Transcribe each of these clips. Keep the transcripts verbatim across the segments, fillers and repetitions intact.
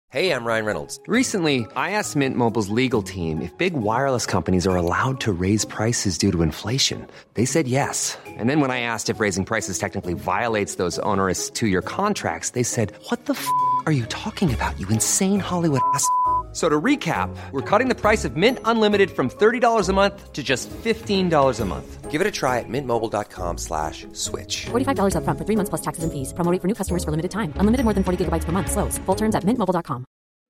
Hey, I'm Ryan Reynolds. Recently, I asked Mint Mobile's legal team if big wireless companies are allowed to raise prices due to inflation. They said yes. And then when I asked if raising prices technically violates those onerous two-year contracts, they said, what the f*** are you talking about, you insane Hollywood ass f- So to recap, we're cutting the price of Mint Unlimited from thirty dollars a month to just fifteen dollars a month. Give it a try at mintmobile.com slash switch. forty-five dollars up front for three months plus taxes and fees. Promo rate for new customers for limited time. Unlimited more than forty gigabytes per month. Slows full terms at mint mobile dot com.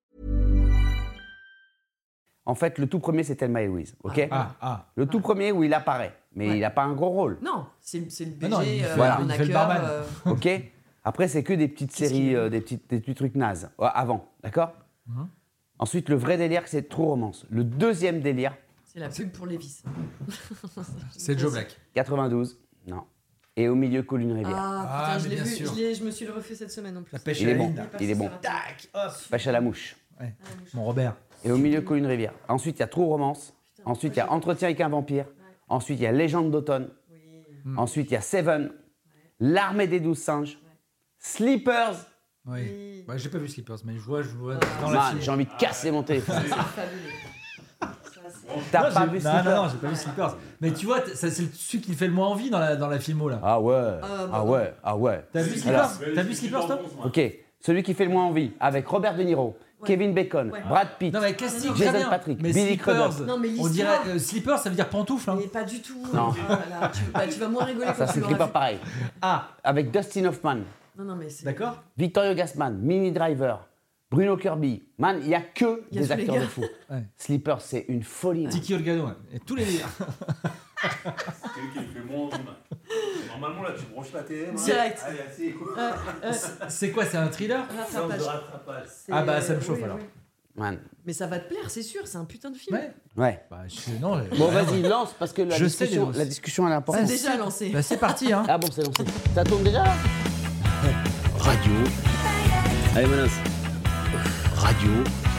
En fait, le tout premier, c'est Thelma et Louise. Ok. Ah, ah. Le tout premier où il apparaît, mais Ouais. il n'a pas un gros rôle. Non, c'est, c'est le B G, Non, non, il fait- euh, voilà, il fait le arnaqueur, barman. euh, Ok. Après, c'est que des petites Qu'est-ce séries, qu'il- euh, des, petites, des petits trucs nazes. Ouais, avant, d'accord. Ensuite, le vrai délire, c'est True Romance. Le deuxième délire, c'est la pub pour Lévis. C'est Joe Black. quatre-vingt-douze. Non. Et au milieu, Colline Rivière. Ah, Ah, putain, je mais l'ai bien vu, sûr. je, l'ai, je me suis le refait cette semaine en plus. La pêche Il à est la bon. ligne. Il est bon. Tac, hop. Pêche à la mouche. Ouais. Mon Robert. Et au milieu, Colline Rivière. Ensuite, il y a True Romance. Putain, Ensuite, il y moi, a j'ai- Entretien avec un vampire. Ensuite, il y a Légende d'automne. Oui. Ensuite, il y a Seven. L'Armée des douze singes. Sleepers. Oui. Oui. Ouais, j'ai pas vu Slippers, mais je vois, je vois Ah. dans la Man, file. j'ai envie de casser mon téléphone. C'est fabuleux. Ça, c'est- T'as Non, pas j'ai- vu non, Sleepers? non, non, j'ai pas vu Slippers. Mais tu vois, t- ça, c'est celui qui me fait le moins envie dans la, dans la filmo là. Ah ouais. bah, Ah ouais. Ah ouais. T'as vu Alors, Slippers T'as vu Slippers toi Ok. Celui qui fait le moins envie, avec Robert De Niro, Kevin Bacon, Ouais. Brad Pitt. Non mais casting Jason très bien. Patrick, mais Billy Slippers, Crudup. Non, mais on l'histoire- dirait euh, Slippers, ça veut dire pantoufle. Hein. Mais pas du tout. Non. Ah, voilà, tu, bah, tu vas moins rigoler Ça quand tu s'écrit l'auras pas vu. pareil. Ah, Avec Dustin Hoffman, Non, non, mais c'est... d'accord. Victorio Gassman, Minnie Driver, Bruno Kirby. Man, il n'y a que Il y a des tous les acteurs gars. de fou. Ouais. Sleeper, c'est une folie. man. Tiki Olgado, ouais. Et tous les délires. C'est lui qui me fait moins envie, man. Normalement, là, tu branches la télé. man. Direct. Allez, assez. Euh, euh, C'est quoi, c'est un thriller Séance rattrapage. de rattrapage. C'est- Ah bah, ça me chauffe, oui, alors. oui. Man. Mais ça va te plaire, c'est sûr, c'est un putain de film. Ouais. Ouais. Bah, je... non, Bon, ouais, vas-y, ouais. lance parce que la Je sais discussion, les la lances. discussion elle est C'est importante. déjà lancé. Bah, c'est parti, hein. Ah bon, c'est lancé. Ça tourne déjà là Radio. Allez, Manos. Radio.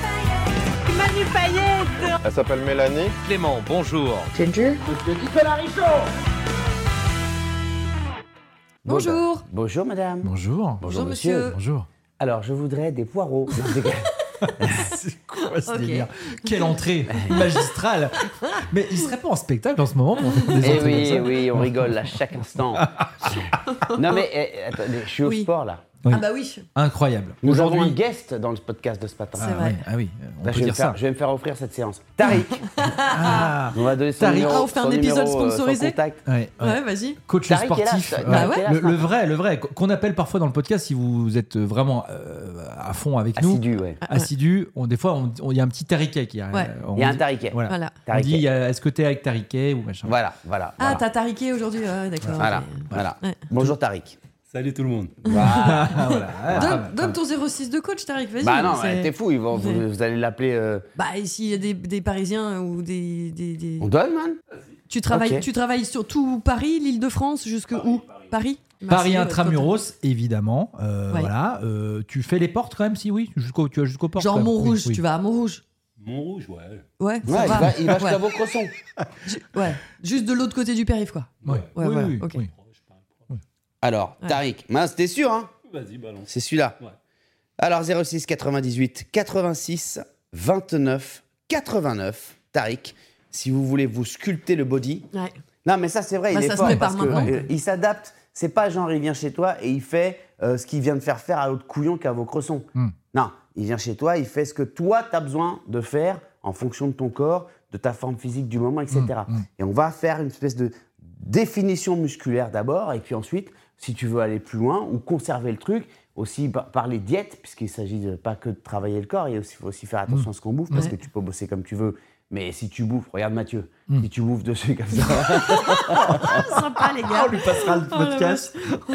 Elle s'appelle Mélanie. Clément, bonjour. Bonjour. bah, bonjour, madame. Bonjour. Bonjour, monsieur. Bonjour. Alors, je voudrais des poireaux. Non, je déconne. C'est quoi ce Ok. délire? Quelle entrée magistrale. Mais il serait pas en spectacle en ce moment pour faire des Eh entrées oui, comme ça? oui, on rigole à chaque instant. non mais eh, attendez, je suis au Oui. sport là. Oui. Ah bah oui. Incroyable. Nous avons un Aujourd'hui, guest dans le podcast de ce matin. C'est ah, vrai. oui, ah oui, on Là, peut je, vais me dire ça. faire, je vais me faire offrir cette séance. Tariq, Ah, on va donner son Tariq. numéro, Ah, on fait un son épisode numéro, euh, son sponsorisé contact. ouais, ouais. Ouais, vas-y. Coach Tariq est là, sportif. Tariq ouais. est là ce le, le matin. vrai, le vrai, qu'on appelle parfois dans le podcast si vous êtes vraiment euh, à fond avec nous, Assidu, ouais. assidu. On, des fois, on- on- il y a un petit Tariquet qui arrive. Ouais. On Il y a un dit- Tariquet. Voilà. Voilà. On Tariquet. dit, euh, est-ce que t'es avec Tariquet ou machin. Voilà, voilà. Ah, voilà. t'as tariqué aujourd'hui, ouais, d'accord. Voilà, ok. voilà. Ouais. Bonjour Tariq. Salut tout le monde. Voilà. Ah, voilà. Ah, pas Donne, mal, donne pas ton zéro six de coach, Tariq, vas-y. bah non, c'est- ouais, t'es fou, ils vont, vous, Ouais. vous allez l'appeler. euh, Bah, et s'il y a des, des Parisiens ou des... des, des- On donne, man Tu, travailles, Ok. tu travailles sur tout Paris, l'Île-de-France, jusque où Paris mal. Paris Marseille, intramuros, évidemment. Euh, Ouais. Voilà. Euh, tu fais les portes quand même, si oui, jusqu'au, tu vas jusqu'aux portes. Genre quand même. Montrouge, Oui, oui. tu vas à Montrouge. Montrouge, ouais. Ouais, ça Ouais, il va. va, il va jusqu'à Ouais. Vaucresson. Ouais, juste de l'autre côté du périph', quoi. Ouais. Ouais, oui, voilà, oui, ok. oui. Alors, Ouais. Tariq, mince, t'es sûr, hein Vas-y, balance. C'est celui-là. Ouais. Alors, zéro six quatre-vingt-dix-huit quatre-vingt-six vingt-neuf quatre-vingt-neuf. Tariq, si vous voulez vous sculpter le body. Ouais. Non, mais ça, c'est vrai, Bah, il ça est se fort prépare parce que maintenant. euh, il s'adapte. C'est pas genre, il vient chez toi et il fait euh, ce qu'il vient de faire faire à l'autre couillon qu'à Vaucresson. Hmm. Non, il vient chez toi, il fait ce que toi, tu as besoin de faire en fonction de ton corps, de ta forme physique du moment, et cetera. Hmm, hmm. Et on va faire une espèce de définition musculaire d'abord, et puis ensuite, si tu veux aller plus loin ou conserver le truc, aussi par, par les diètes, puisqu'il s'agit de, pas que de travailler le corps, il faut aussi faire attention à ce qu'on bouffe, parce Ouais. que tu peux bosser comme tu veux, mais si tu bouffes, regarde Mathieu, Mm. si tu bouffes dessus comme ça, Ah, sympa, les gars. On lui passera le Oh, la podcast.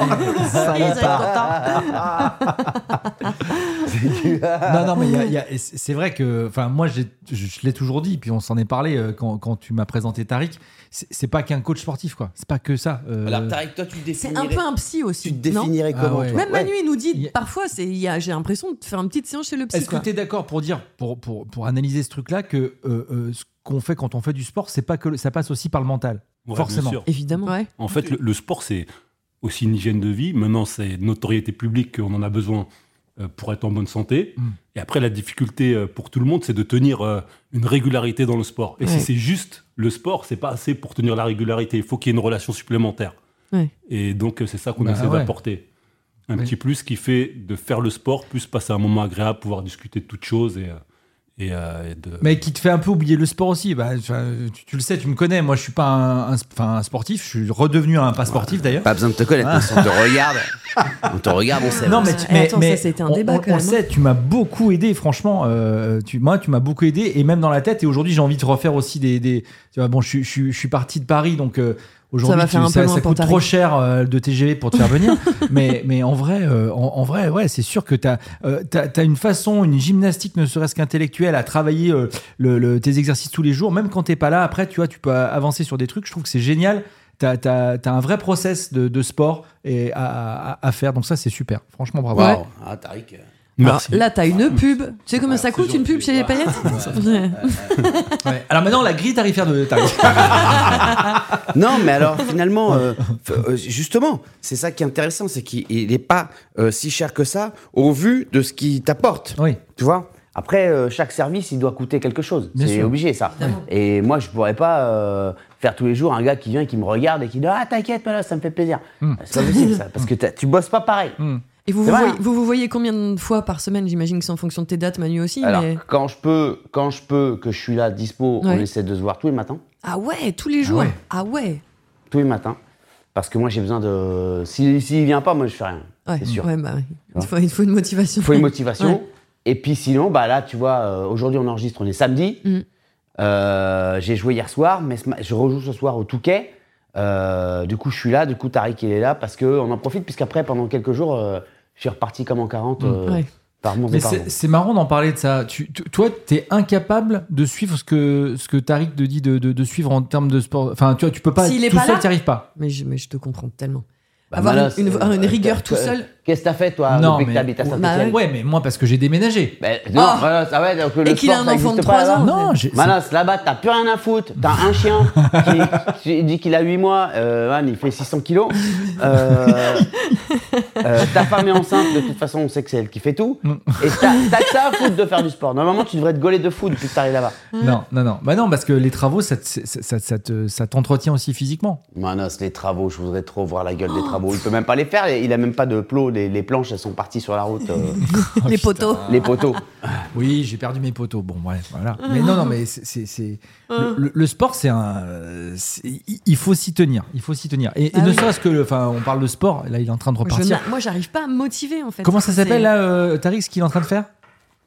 Non, non, mais il y a- il y a- et c'est c'est vrai que, enfin, moi, j'ai- je, je l'ai toujours dit, puis on s'en est parlé euh, quand, quand tu m'as présenté Tariq. C'est c'est pas qu'un coach sportif, quoi. C'est pas que ça. euh, Alors, Tariq, toi, tu te C'est définirais, un peu un psy aussi. tu te non définirais Ah comment ouais. toi Même Ouais. Manu, il nous dit, Il y a- parfois, c'est, il y a, j'ai l'impression de faire une petite séance chez le psy. Est-ce que quoi. tu es d'accord pour dire, pour, pour, pour analyser ce truc-là, que euh, euh, ce qu'on fait quand on fait du sport, c'est pas que ça passe aussi par le mental, Ouais, forcément. bien sûr. Évidemment. Ouais. En fait, le, le sport, c'est aussi une hygiène de vie. Maintenant, c'est une notoriété publique qu'on en a besoin euh, pour être en bonne santé. Mm. Et après, la difficulté euh, pour tout le monde, c'est de tenir euh, une régularité dans le sport. Et Ouais. si c'est juste le sport, c'est pas assez pour tenir la régularité. Il faut qu'il y ait une relation supplémentaire. Ouais. Et donc, euh, c'est ça qu'on Bah, essaie ouais. d'apporter. Un Ouais. petit plus qui fait de faire le sport, plus passer un moment agréable, pouvoir discuter de toutes choses et, euh, et, euh, et de... Mais qui te fait un peu oublier le sport aussi. Bah, tu, tu- tu le sais, tu me connais. Moi, je suis pas un, un- enfin, un sportif. Je suis redevenu un pas sportif d'ailleurs. Pas besoin de te connaître, parce qu'on te regarde. On te regarde, on sait. Non, mais, Ouais. tu- Et mais, attends, mais ça, c'était un on, débat, on- quand on le même, sait, tu m'as beaucoup aidé, franchement. euh, tu, moi, tu m'as beaucoup aidé, et même dans la tête. Et aujourd'hui, j'ai envie de refaire aussi des. des tu vois, bon, je, suis- je, suis- je suis parti de Paris, donc euh, aujourd'hui, Ça va faire tu- un peu ça, loin ça pour coûte Tariq. trop cher euh, de T G V pour te faire venir. mais, mais en vrai, euh, en, en vrai, ouais, c'est sûr que tu as, une façon, une gymnastique, ne serait-ce qu'intellectuelle, à travailler euh, le, le- tes exercices tous les jours, même quand t'es pas là. Après, tu vois, tu peux avancer sur des trucs. Je trouve que c'est génial. Tu as un vrai process de, de sport et à, à- à faire. Donc ça, c'est super. Franchement, bravo. Ouais. Waouh. Ah, Tariq. euh, Merci. Alors, là, t'as une pub. Tu sais combien ça c'est coûte une gentil, pub chez les ouais. paillettes Ouais. Ouais. Alors maintenant, la grille tarifaire de Tariq. Non, mais alors finalement, euh, f- euh, justement, c'est ça qui est intéressant, c'est qu'il n'est pas euh, si cher que ça au vu de ce qu'il t'apporte. Oui. Tu vois. Après, euh, chaque service, il doit coûter quelque chose. Bien C'est sûr. obligé, ça. Et moi, je pourrais pas euh, faire tous les jours un gars qui vient et qui me regarde et qui dit ah t'inquiète, mais là, ça me fait plaisir. Mm. C'est pas possible ça, parce que t'as- tu bosses pas pareil. Mm. Et vous C'est vous, vrai, voyez, hein. vous vous voyez combien de fois par semaine? J'imagine que c'est en fonction de tes dates, Manu aussi. Alors, mais... quand je peux, quand je peux, que je suis là, dispo, on Ouais. essaie de se voir tous les matins. Ah ouais, tous les jours. ouais. Ah ouais. Tous les matins. Parce que moi, j'ai besoin de. S'il si, s'il vient pas, moi, je fais rien. Ouais, C'est sûr. ouais, bah, ouais. Il, vois. faut, il faut une motivation. Il faut une motivation. Ouais. Et puis sinon, bah là, tu vois, euh, aujourd'hui, on enregistre, on est samedi. Mm. Euh, j'ai joué hier soir, mais ce ma- je rejoue ce soir au Touquet. Euh, du coup, je suis là. Du coup, Tariq, il est là parce qu'on en profite, puisqu'après, pendant quelques jours, euh, je suis reparti comme en quarante euh, Ouais. par Mons Mais et par c'est Vaux. c'est marrant d'en parler de ça. Tu, tu- toi, tu es incapable de suivre ce que, ce que Tariq te dit de, de, de suivre en termes de sport. Enfin, tu vois, tu peux pas. S'il est tout pas seul, là tu arrives pas. Mais je, mais je te comprends tellement. Bah, Avoir Manos, une, une- euh, une rigueur euh, tout euh, seul. Qu'est-ce que t'as fait, toi, Non, depuis mais- que t'habites à Bah, Saint-Etienne Ouais, mais moi, parce que j'ai déménagé. Ben, non, Oh. voilà, ça va, donc le Et qu'il a sport, un ça enfant de existe pas trois là-bas. ans. Non, j'ai- Manas, là-bas, t'as plus rien à foutre. T'as un chien qui, qui dit qu'il a huit mois. Euh, man, il fait six cents kilos. Euh, euh, ta femme est enceinte. De toute façon, on sait que c'est elle qui fait tout. Et t'as t'as que ça à foutre de faire du sport. Normalement, tu devrais te gauler de fou depuis que t'arrives là-bas. Non, non, non. Bah non, parce que les travaux, ça, te- ça, ça, ça te- ça t'entretient aussi physiquement. Manas, les travaux, je voudrais trop voir la gueule des travaux. Il peut même pas les faire. Il a même pas de plot. Les, les planches, elles sont parties sur la route. euh, les poteaux. les poteaux. Oui, j'ai perdu mes poteaux. Bon, ouais, voilà. Mais non, non, mais c'est, c'est, c'est- le, le- le sport, c'est un, euh, c'est- il il faut s'y tenir. Il faut s'y tenir. Et, et Ah ne oui. serait-ce que, le- enfin, on parle de sport. Là, il est en train de Je repartir. n'a- moi, j'arrive pas à me motiver en fait. Comment ça C'est- s'appelle là, euh, Tariq, ce qu'il est en train de faire?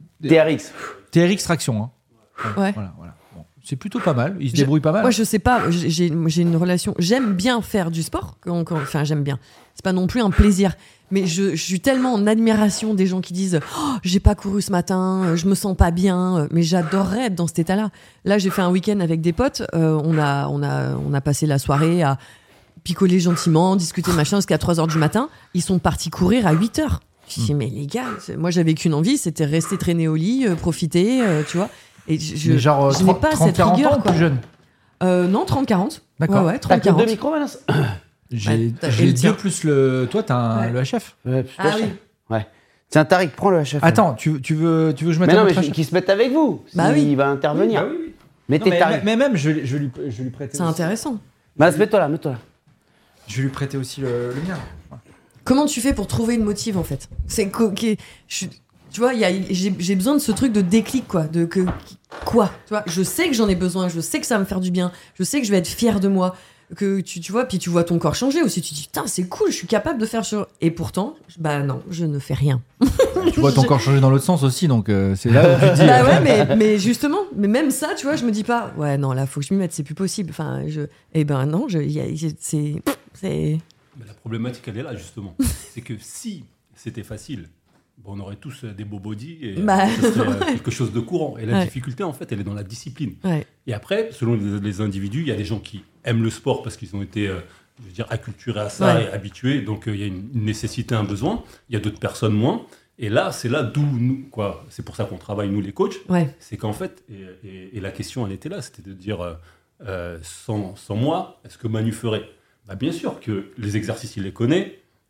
T R X. T R X traction. Hein. Ouais. Voilà, voilà. Bon, c'est plutôt pas mal. Il se Je- débrouille pas mal. Moi, je sais pas. J'ai j'ai une relation. J'aime bien faire du sport. quand- quand- Enfin, j'aime bien. C'est pas non plus un plaisir. Mais je, je suis tellement en admiration des gens qui disent oh, j'ai pas couru ce matin, euh, je me sens pas bien. euh, Mais j'adorerais être dans cet état-là. Là, j'ai fait un week-end avec des potes. euh, on, a, on, a, on a passé la soirée à picoler gentiment, discuter machin jusqu'à trois heures du matin. Ils sont partis courir à huit heures. Je dis, mais les gars, c'est- moi j'avais qu'une envie, c'était rester traîner au lit, euh, profiter, euh, tu vois. Et je, je, Mais genre euh, je n'ai trente, pas cette quarante rigueur, ans ou quoi. plus jeune. Euh, non, trente quarante. D'accord. Ouais, ouais, T'as trente que deux quarante. micros, Manas J'ai, Ouais, t'as- et j'ai le deux tien. plus le. Toi, t'as un, Ouais. le H F. Ouais, putain, Ah chef. oui. Ouais. Tiens, Tariq, prends le H F. Attends, tu, tu veux, tu veux que je mette Mais un non, mais autre je- H F? qu'il se mette avec vous. Bah s'il oui. va intervenir. Bah oui, oui. Mettez Non, mais, Tariq. mais même, je, vais- je, vais lui, je vais lui prêter. C'est aussi. intéressant. Manas, mets-toi là, mets-toi là. Je vais lui prêter aussi le, le mien. Comment tu fais pour trouver une motive en fait? C'est co- qui- je- tu vois, il y a- j'ai j'ai besoin de ce truc de déclic quoi, de que quoi, tu vois, je sais que j'en ai besoin, je sais que ça va me faire du bien, je sais que je vais être fière de moi, que tu, tu vois, puis tu vois ton corps changer aussi, tu te dis putain c'est cool, je suis capable de faire sur, et pourtant, bah non, je ne fais rien. Tu vois ton corps changer dans l'autre sens aussi, donc euh, c'est là où tu te dis. Bah ouais, mais, mais justement, mais même ça, tu vois, je me dis pas, ouais non là faut que je m'y mette, c'est plus possible. Enfin, je, eh ben non, je, y a- y a- c'est, c'est. Mais la problématique, elle est là, justement. C'est que si c'était facile, bon, on aurait tous euh, des beaux body et euh, Bah, ça serait euh, ouais. quelque chose de courant. Et la Ouais. difficulté, en fait, elle est dans la discipline. Ouais. Et après, selon les, les individus, il y a des gens qui aiment le sport parce qu'ils ont été, euh, je veux dire, acculturés à ça Ouais. et habitués. Donc, euh, il y a une, une nécessité, un besoin. Il y a d'autres personnes moins. Et là, c'est là d'où nous, quoi. C'est pour ça qu'on travaille, nous, les coachs. Ouais. C'est qu'en fait, et, et- et la question, elle était là, c'était de dire, euh, euh, sans, sans moi, est-ce que Manu ferait? Bah, bien sûr que les exercices, il les connaît.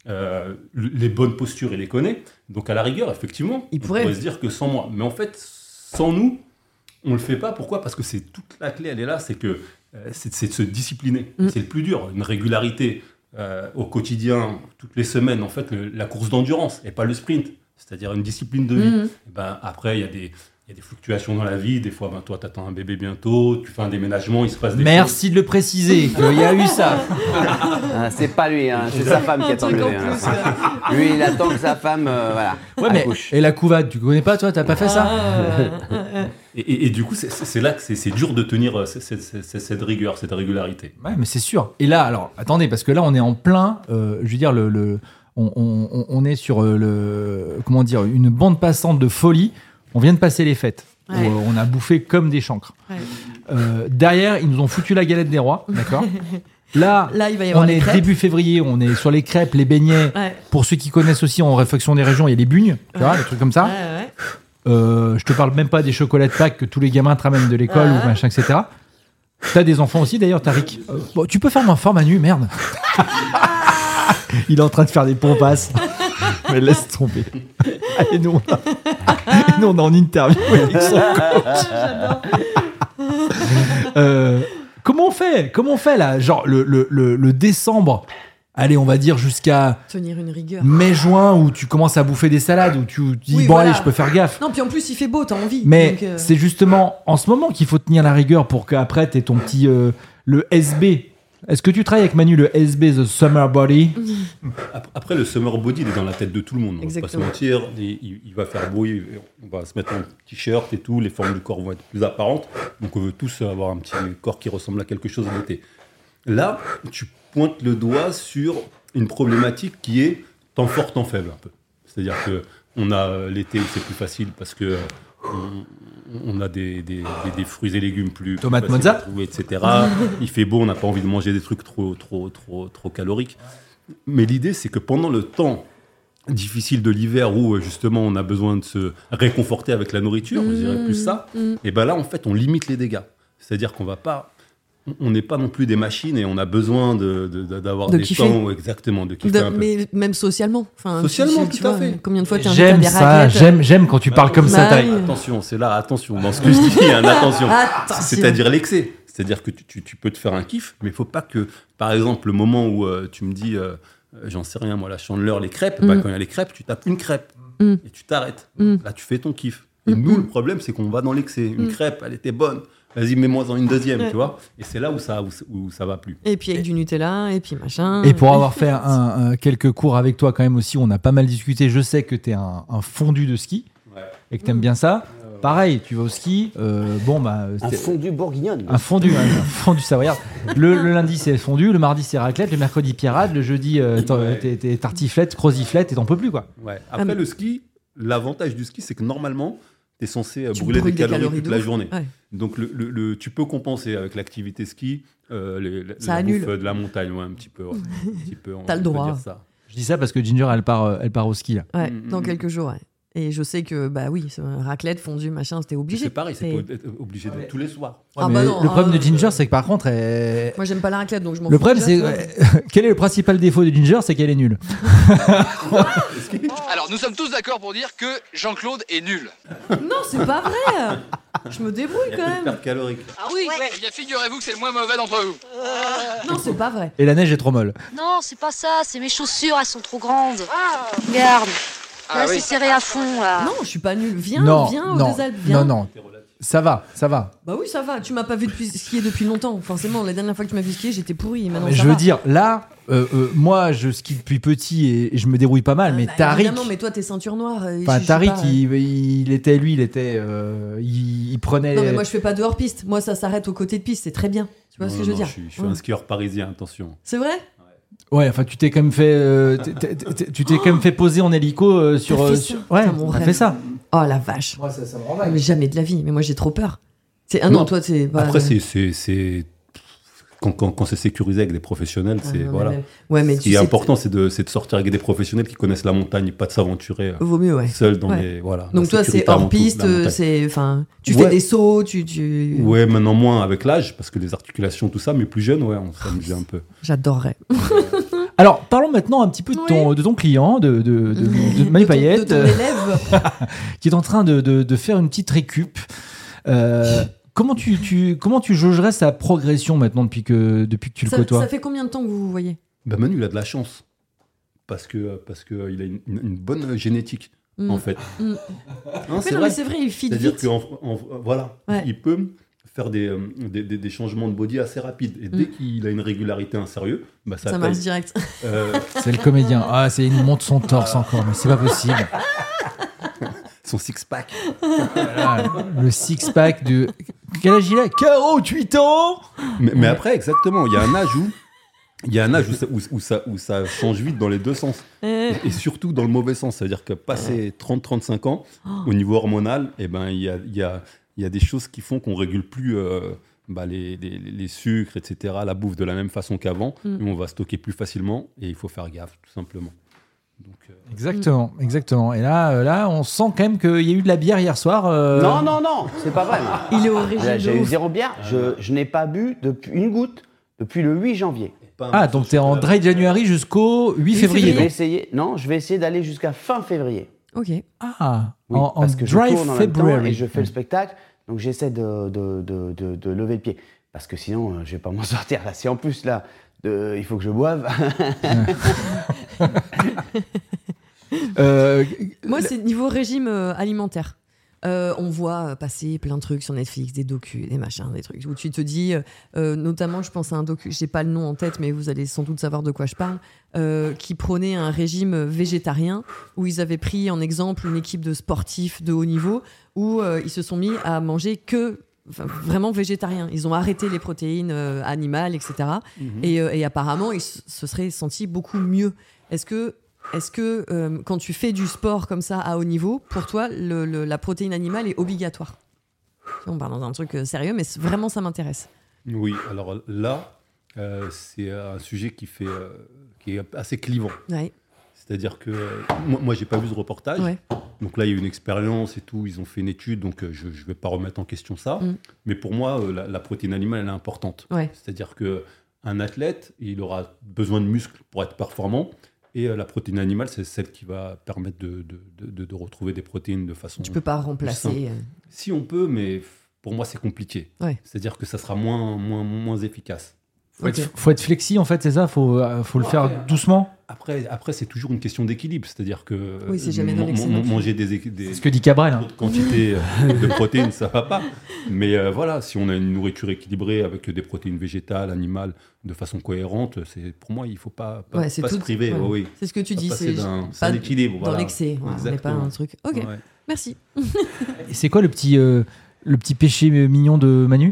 euh, les bonnes postures, il les connaît. Donc à la rigueur, effectivement, Il on pourrait. pourrait se dire que sans moi. Mais en fait, sans nous, on le fait pas. Pourquoi ? Parce que c'est toute la clé, elle est là, c'est que euh, c'est, c'est de se discipliner. Mm. C'est le plus dur, une régularité euh, au quotidien, toutes les semaines. En fait, le- la course d'endurance et pas le sprint, c'est-à-dire une discipline de vie. Mhm. Et ben, après, il y a des il y a des fluctuations dans la vie. Des fois, ben, toi, tu attends un bébé bientôt, tu fais un déménagement, il se passe des choses. Merci de le préciser, qu'il y a eu ça. Ah, c'est pas lui, hein, c'est sa femme qui Un attend le truc en bébé. plus, hein. Lui, il attend que sa femme, euh, voilà, Ouais, mais, accouche. et la couvade, tu connais pas, toi, t'as pas fait ça? Ah, Et, et- et du coup, c'est, c'est- c'est là que c'est, c'est dur de tenir euh, c'est- c'est- c'est- cette rigueur, cette régularité. Ouais, mais c'est sûr. Et là, alors, attendez, parce que là, on est en plein, euh, je veux dire, le, le- on, on- on est sur euh, le, comment dire, une bande passante de folie. On vient de passer les fêtes. Ouais. Où, euh, on a bouffé comme des chancres. Ouais. Euh, derrière, ils nous ont foutu la galette des rois, d'accord. Là, Là, il va y avoir on les est crêpes. début février, on est sur les crêpes, les beignets. Ouais. Pour ceux qui connaissent aussi en réflexion des régions, il y a les bugnes, tu vois, des trucs comme ça. Ouais, ouais. Euh, je te parle même pas des chocolats de Pâques que tous les gamins te ramènent de l'école Ouais. ou machin, et cetera. T'as des enfants aussi d'ailleurs, Tariq. Euh, bon, tu peux faire moins fort, Manu, merde. Il est en train de faire des pompasses. Mais laisse tomber. Allez, nous, on a- nous, on est en interview avec son coach. Euh, comment on fait Comment on fait là? Genre le, le, le, le décembre, allez, on va dire jusqu'à Tenir une rigueur. mai-juin où tu commences à bouffer des salades, où tu dis Oui, bon, voilà. allez, je peux faire gaffe. Non, puis en plus, il fait beau, t'as envie. Mais donc, euh, c'est justement en ce moment qu'il faut tenir la rigueur pour qu'après t'aies ton petit euh, le S B. Est-ce que tu travailles avec Manu le S B, the Summer Body? Ap- Après, le summer body, il est dans la tête de tout le monde. On va pas se Exactement. mentir. Il, il- il va faire beau, il- on va se mettre en t-shirt et tout. Les formes du corps vont être plus apparentes. Donc, on veut tous avoir un petit corps qui ressemble à quelque chose l'été. Là, tu pointes le doigt sur une problématique qui est temps fort, temps faible un peu. C'est-à-dire que on a euh, l'été où c'est plus facile parce que euh, on, on a des, des- des- des fruits et légumes plus, plus Tomate faciles mozza. à trouver, et cetera. Il fait beau, on n'a pas envie de manger des trucs trop, trop, trop, trop caloriques. Mais l'idée, c'est que pendant le temps difficile de l'hiver où euh, justement on a besoin de se réconforter avec la nourriture, je dirais plus ça, mmh. et ben là en fait on limite les dégâts. C'est-à-dire qu'on va pas, on n'est pas non plus des machines et on a besoin de, de- de- d'avoir De des kiffer. temps, exactement, de kiffer de- un peu. mais même socialement. Enfin, Socialement, tu- tu tout à vois, fait. Combien de fois tu invites à J'aime des ça, raclettes j'aime, j'aime quand tu parles comme ça, Bah Tariq. oui. Attention, c'est là, attention, dans ce que je dis, hein, attention. Attention. C'est-à-dire l'excès. C'est-à-dire que tu, tu- tu peux te faire un kiff, mais il faut pas que, par exemple, le moment où euh, tu me dis, euh, euh, j'en sais rien, moi, la chandeleur, les crêpes, bah, Mm. quand il y a les crêpes, tu tapes une crêpe Mm. et tu t'arrêtes. Mm. Là, tu fais ton kiff. Et Mm, nous, mm. le problème, c'est qu'on va dans l'excès. Une Mm. crêpe, elle était bonne. Vas-y, mets-moi en une deuxième, Ouais. tu vois. Et c'est là où ça, où, où ça va plus. Et puis avec du Nutella, et puis machin. Et pour avoir fait un, un- quelques cours avec toi quand même aussi, on a pas mal discuté. Je sais que tu es un, un fondu de ski Ouais. et que tu aimes bien ça. Pareil, tu vas au ski, euh, bon bah Un c'est- fondu bourguignonne. un fondu, un, un fondu savoyard. Le, le lundi c'est fondu, le mardi c'est raclette, le mercredi pierrade, le jeudi euh, t'en- Ouais. t'es t'es tartiflette, croziflette et t'en peux plus quoi. Ouais. Ah, Après, mais- le ski, l'avantage du ski, c'est que normalement, tu es censé euh, Tu brûler brûles des calories, toute de la ouf. journée. Ouais. Donc, le, le- le- tu peux compenser avec l'activité ski, euh, les- la, Ça la annule. bouffe de la montagne, ouais, un petit peu. ouais. Un petit peu, on T'as le peut droit. dire ça. Je dis ça parce que Ginger elle part, euh, elle part au ski là. Ouais, Mm, dans mm. quelques jours, ouais. Et je sais que, bah oui, c'est un raclette, fondu, machin, c'était Mais obligé. C'est pareil, c'est Et- pas être obligé de tous les soirs. Ah Mais bah non, le problème ah, de Ginger euh, c'est que par contre, elle- Moi, j'aime pas la raclette, donc je m'en le fous problème c'est déjà, tu vois. euh, quel est le principal défaut de Ginger, c'est qu'elle est nulle. Alors, nous sommes tous d'accord pour dire que Jean-Claude est nul. Non, c'est pas vrai. Je me débrouille Il y a quand peu de même. perte calorique. Ah oui, Eh bien, figurez-vous que c'est le moins mauvais d'entre vous. Non, c'est pas vrai. Et la neige est trop molle. Non, c'est pas ça, c'est mes chaussures, elles sont trop grandes. Regarde, Ah là oui. c'est serré à fond là. Non, je suis pas nulle. Viens, non, viens aux non, Deux Alpes, viens. non, non. Ça va, ça va. Bah oui, ça va. Tu m'as pas vu depuis, skier depuis longtemps. Forcément, la dernière fois que tu m'as vu skier, j'étais pourri. Maintenant, Mais ça je veux va. dire, là, euh, euh, moi, je skie depuis petit et, et je me débrouille pas mal. Ah, mais bah, Tariq, évidemment, mais toi, t'es ceinture noire. et enfin je- je suis Tariq, pas- il, il était, lui, il était, euh, il, il prenait. Non, mais moi, je fais pas de hors-piste. Moi, ça s'arrête au côté de piste. C'est très bien. Tu vois Non, ce que non, je veux non, dire Je suis, je suis Ouais. un skieur parisien, attention. C'est vrai Ouais, enfin, tu t'es quand même fait, euh, t'es- t'es- t'es- tu t'es quand même fait poser en hélico euh, sur. T'as fait euh, ça sur- Ouais, Putain, mon on a rêve. fait ça. Oh la vache. Moi, ça, ça me rend Mais jamais de la vie. Mais moi, j'ai trop peur. C'est ah non, Non. toi, c'est pas. Après, c'est, c'est, c'est- quand, quand, quand c'est sécurisé avec des professionnels, Ah, c'est non, voilà. mais- Ouais, mais Ce tu qui est sais, important, c'est de, c'est de sortir avec des professionnels qui connaissent la montagne, et pas de s'aventurer euh, vaut mieux, ouais. seul dans Ouais. les voilà. Donc la toi, c'est sécurité avant hors tout, piste. la montagne. C'est enfin, tu Ouais. fais des sauts, tu tu. Ouais, maintenant moins avec l'âge, parce que les articulations, tout ça, mais plus jeune, ouais, on s'amusait un peu. J'adorerais. Alors, parlons maintenant un petit peu de ton, Oui. de ton client, de, de, de, de Manu De ton- Payette, de ton euh, élève. qui est en train de, de, de faire une petite récup. Euh, comment, tu, tu, comment tu jaugerais sa progression maintenant depuis que, depuis que tu le Ça, côtoies? ça fait combien de temps que vous vous voyez? Bah Manu, il a de la chance. Parce que parce que euh, il a une, une- une bonne génétique, Mm. en fait. Mm. Non, Mais c'est non, vrai. mais c'est vrai, il fit C'est-à dire vite. que voilà, Ouais. il peut faire des, euh, des, des- des changements de body assez rapides. Et dès Mm. qu'il a une régularité, un sérieux, bah, ça, Ça paye. marche direct. Euh, C'est le comédien. Ah, c'est, il monte son torse encore, mais c'est pas possible. son six-pack. Voilà, le six-pack de... Quel âge il a? quarante-huit ans. Mais, mais après, exactement, il y a un âge où il y a un âge où ça, où, où ça, où ça change vite dans les deux sens. Euh, Et, et surtout dans le mauvais sens. C'est-à-dire que passé trente à trente-cinq ans, au niveau hormonal, eh ben, il y, a, il y, a, il y a des choses qui font qu'on ne régule plus euh, bah, les, les, les sucres, et cetera, la bouffe de la même façon qu'avant. Mm. Et on va stocker plus facilement et il faut faire gaffe, tout simplement. Donc, euh, Exactement, exactement. Et là, euh, là, on sent quand même qu'il y a eu de la bière hier soir. euh, Non, non, non, c'est pas vrai. moi. Il est au régime. Là, de J'ai eu ouf. zéro bière. Je, je n'ai pas bu depuis une goutte depuis le huit janvier. pas un Ah, morceau donc de t'es en chocolat. dry January jusqu'au huit Je février. vais essayer. Non, je vais essayer d'aller jusqu'à fin février. Ok. Ah, Oui, en, en parce que je dry tourne en même temps February. et je fais le spectacle, donc j'essaie de, de, de, de, de lever le pied. Parce que sinon, euh, je vais pas m'en sortir. Là, si en plus, là, de- il faut que je boive. Euh, Moi, c'est niveau régime euh, alimentaire. Euh, on voit euh, passer plein de trucs sur Netflix, des docus, des machins, des trucs où tu te dis, euh, euh, notamment, je pense à un docu, j'ai pas le nom en tête, mais vous allez sans doute savoir de quoi je parle, euh, qui prônait un régime végétarien où ils avaient pris en exemple une équipe de sportifs de haut niveau où euh, ils se sont mis à manger que enfin, vraiment végétarien. Ils ont arrêté les protéines euh, animales, et cetera. Mhm. Et, euh, et apparemment, ils s- se seraient sentis beaucoup mieux. Est-ce que Est-ce que euh, quand tu fais du sport comme ça à haut niveau, pour toi, le- le- la protéine animale est obligatoire? On parle dans un truc euh, sérieux, mais c- vraiment, ça m'intéresse. Oui, alors là, euh, c'est un sujet qui, fait, euh, qui est assez clivant. Ouais. C'est-à-dire que euh, moi, moi j'ai pas vu ce reportage. Ouais. Donc là, il y a eu une expérience et tout, ils ont fait une étude, donc euh, je ne vais pas remettre en question ça. Mm. Mais pour moi, euh, la, la protéine animale, elle est importante. Ouais. C'est-à-dire qu'un athlète, il aura besoin de muscles pour être performant. Et euh, la protéine animale, c'est celle qui va permettre de, de, de, de retrouver des protéines de façon. Tu peux pas plus remplacer. simple. euh, Si on peut, mais pour moi, c'est compliqué. Ouais. C'est-à-dire que ça sera moins, moins, moins efficace. faut, Ok. être, faut être flexi, en fait, c'est ça. Faut, euh, faut le Ouais, faire après, doucement. Après, après c'est toujours une question d'équilibre. C'est-à-dire que Oui, c'est jamais dans man- l'excès man- non plus. manger des, des, C'est ce que dit Cabrel. hein. trop de quantité euh, de protéines, ça va pas. Mais euh, voilà, si on a une nourriture équilibrée avec des protéines végétales, animales, de façon cohérente, c'est pour moi, il faut pas, pas, Ouais, c'est pas se tout- priver. ouais. ouais, oui. C'est ce que tu Pas dis. passer C'est d'un- c'est pas un équilibre. dans voilà. l'excès. Voilà, on n'est pas Exactement. un truc. Ok, Ouais. merci. Et c'est quoi le petit, euh, le petit péché mignon de Manu?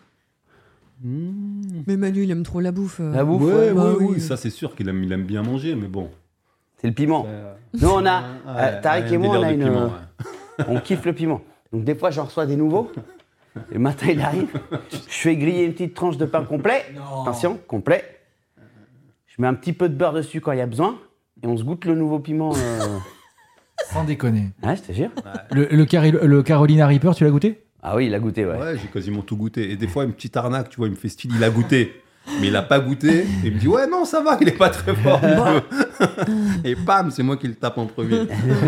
Mmh. Mais Manu, il aime trop la bouffe. euh. La bouffe, Ouais, ouais. ouais, Bah oui, oui. ça c'est sûr qu'il aime, il aime bien manger, mais bon. C'est le piment. Euh, Nous, on a, ouais, euh, Tariq ouais, et moi, un on a délire une, de piment, euh, ouais. on kiffe le piment. Donc des fois, j'en reçois des nouveaux. Le matin, il arrive. Je fais griller une petite tranche de pain complet. Attention, complet. Je mets un petit peu de beurre dessus quand il y a besoin. Et on se goûte le nouveau piment. euh. Sans déconner. Ouais, je te jure. Le, le, Cari- le Carolina Reaper, tu l'as goûté? Ah oui, il a goûté, ouais. Ouais, j'ai quasiment tout goûté. Et des fois, une petite arnaque, tu vois, il me fait style, il a goûté. Mais il n'a pas goûté. Et il me dit, ouais, non, ça va, il n'est pas très fort. il peut. Et bam, c'est moi qui le tape en premier.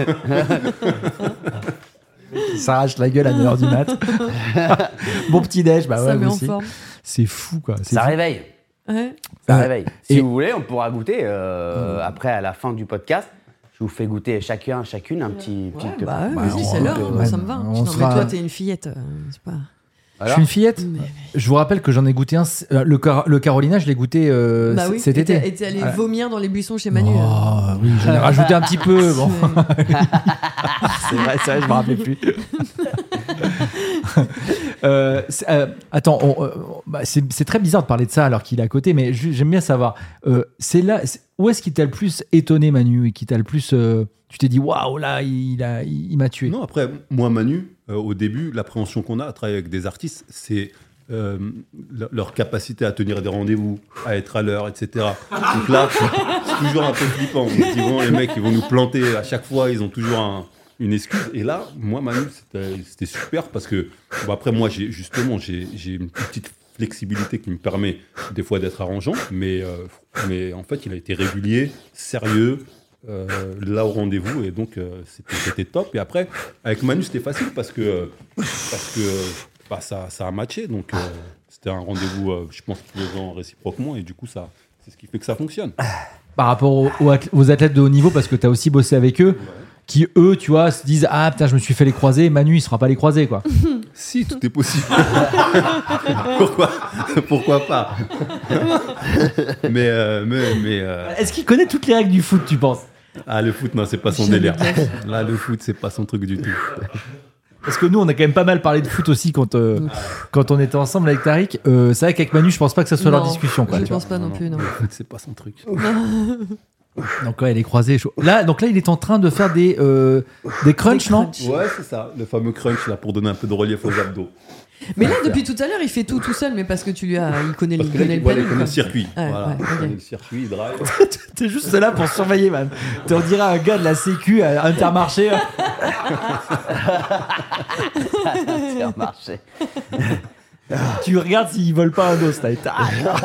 Il s'arrache la gueule à neuf heures du mat. Bon petit déj, bah Ça ouais, met moi en aussi. forme. C'est fou, quoi. C'est Ça fou. réveille. Ouais. Ça Ouais. réveille. Si Et- vous voulez, on pourra goûter. euh, Après, à la fin du podcast, je vous fais goûter chacun, chacune un petit. Ouais, petit- bah, ouais, Bah, vas-y, on- c'est l'heure. on- moi, ça me on- va. on non, sera- mais toi, t'es une fillette. euh, c'est pas... Je suis une fillette. Mais- Je vous rappelle que j'en ai goûté un. euh, Le, Car- le Carolina, je l'ai goûté euh, Bah c- oui, cet et été. t'es- et t'es allé Ouais. vomir dans les buissons chez Manu. Oh, là. oui, j'en ai rajouté un petit peu. Bon. C'est- C'est vrai, c'est vrai, je me rappelais plus. Euh, c'est- euh, attends, on- euh, bah, c'est c'est très bizarre de parler de ça alors qu'il est à côté, mais ju- j'aime bien savoir. euh, c'est là, c'est- où est-ce qu'il t'a le plus étonné, Manu, et qui t'a le plus. euh, tu t'es dit, waouh, là, il, a, il, il m'a tué. Non, après, moi, Manu, euh, au début, l'appréhension qu'on a à travailler avec des artistes, c'est euh, le- leur capacité à tenir des rendez-vous, à être à l'heure, et cetera. Donc là, c'est toujours un peu flippant. On se dit, bon, les mecs, ils vont nous planter à chaque fois, ils ont toujours un- une excuse. Et là, moi, Manu, c'était c'était super parce que, bon, après, moi, j'ai, justement, j'ai, j'ai une petite flexibilité qui me permet des fois d'être arrangeant, mais, euh, mais en fait, il a été régulier, sérieux, euh, là au rendez-vous, et donc euh, c'était, c'était top. Et après, avec Manu, c'était facile parce que, parce que bah, ça, ça a matché, donc euh, c'était un rendez-vous, euh, je pense, plaisant réciproquement, et du coup, ça, c'est ce qui fait que ça fonctionne. Par rapport aux, aux athlètes- aux athlètes de haut niveau, parce que tu as aussi bossé avec eux, qui eux, tu vois, se disent ah putain, je me suis fait les croisés, Manu il se fera pas les croisés quoi. Si, tout est possible. pourquoi, pourquoi pas. mais euh, mais, mais euh, Est-ce qu'il connaît toutes les règles du foot, tu penses? ah, le foot, non, c'est pas son Jamais délire. de la vie. Là, le foot, c'est pas son truc du tout. Parce que nous, on a quand même pas mal parlé de foot aussi quand, euh, quand on était ensemble avec Tariq. Euh, c'est vrai qu'avec Manu, je pense pas que ça soit leur Non, discussion. Quoi, je tu vois. pense pas non plus, non. Le foot, c'est pas son truc. Donc ouais, les croisés. chaud. Là, donc là, il est en train de faire des euh, des crunchs, Des non crunchs. Ouais, c'est ça, le fameux crunch là pour donner un peu de relief aux abdos. Mais là, depuis tout à l'heure, il fait tout tout seul, mais parce que tu lui as, il connaît, Parce il que là, connaît il le voit planning, le quoi. circuit. Ouais, voilà, ouais, il ok. connaît le circuit, il drive. T'es juste là pour surveiller, man. T'en dirais un gars de la Sécu à Intermarché. Intermarché. Tu regardes s'ils volent pas un os. Là, et tac.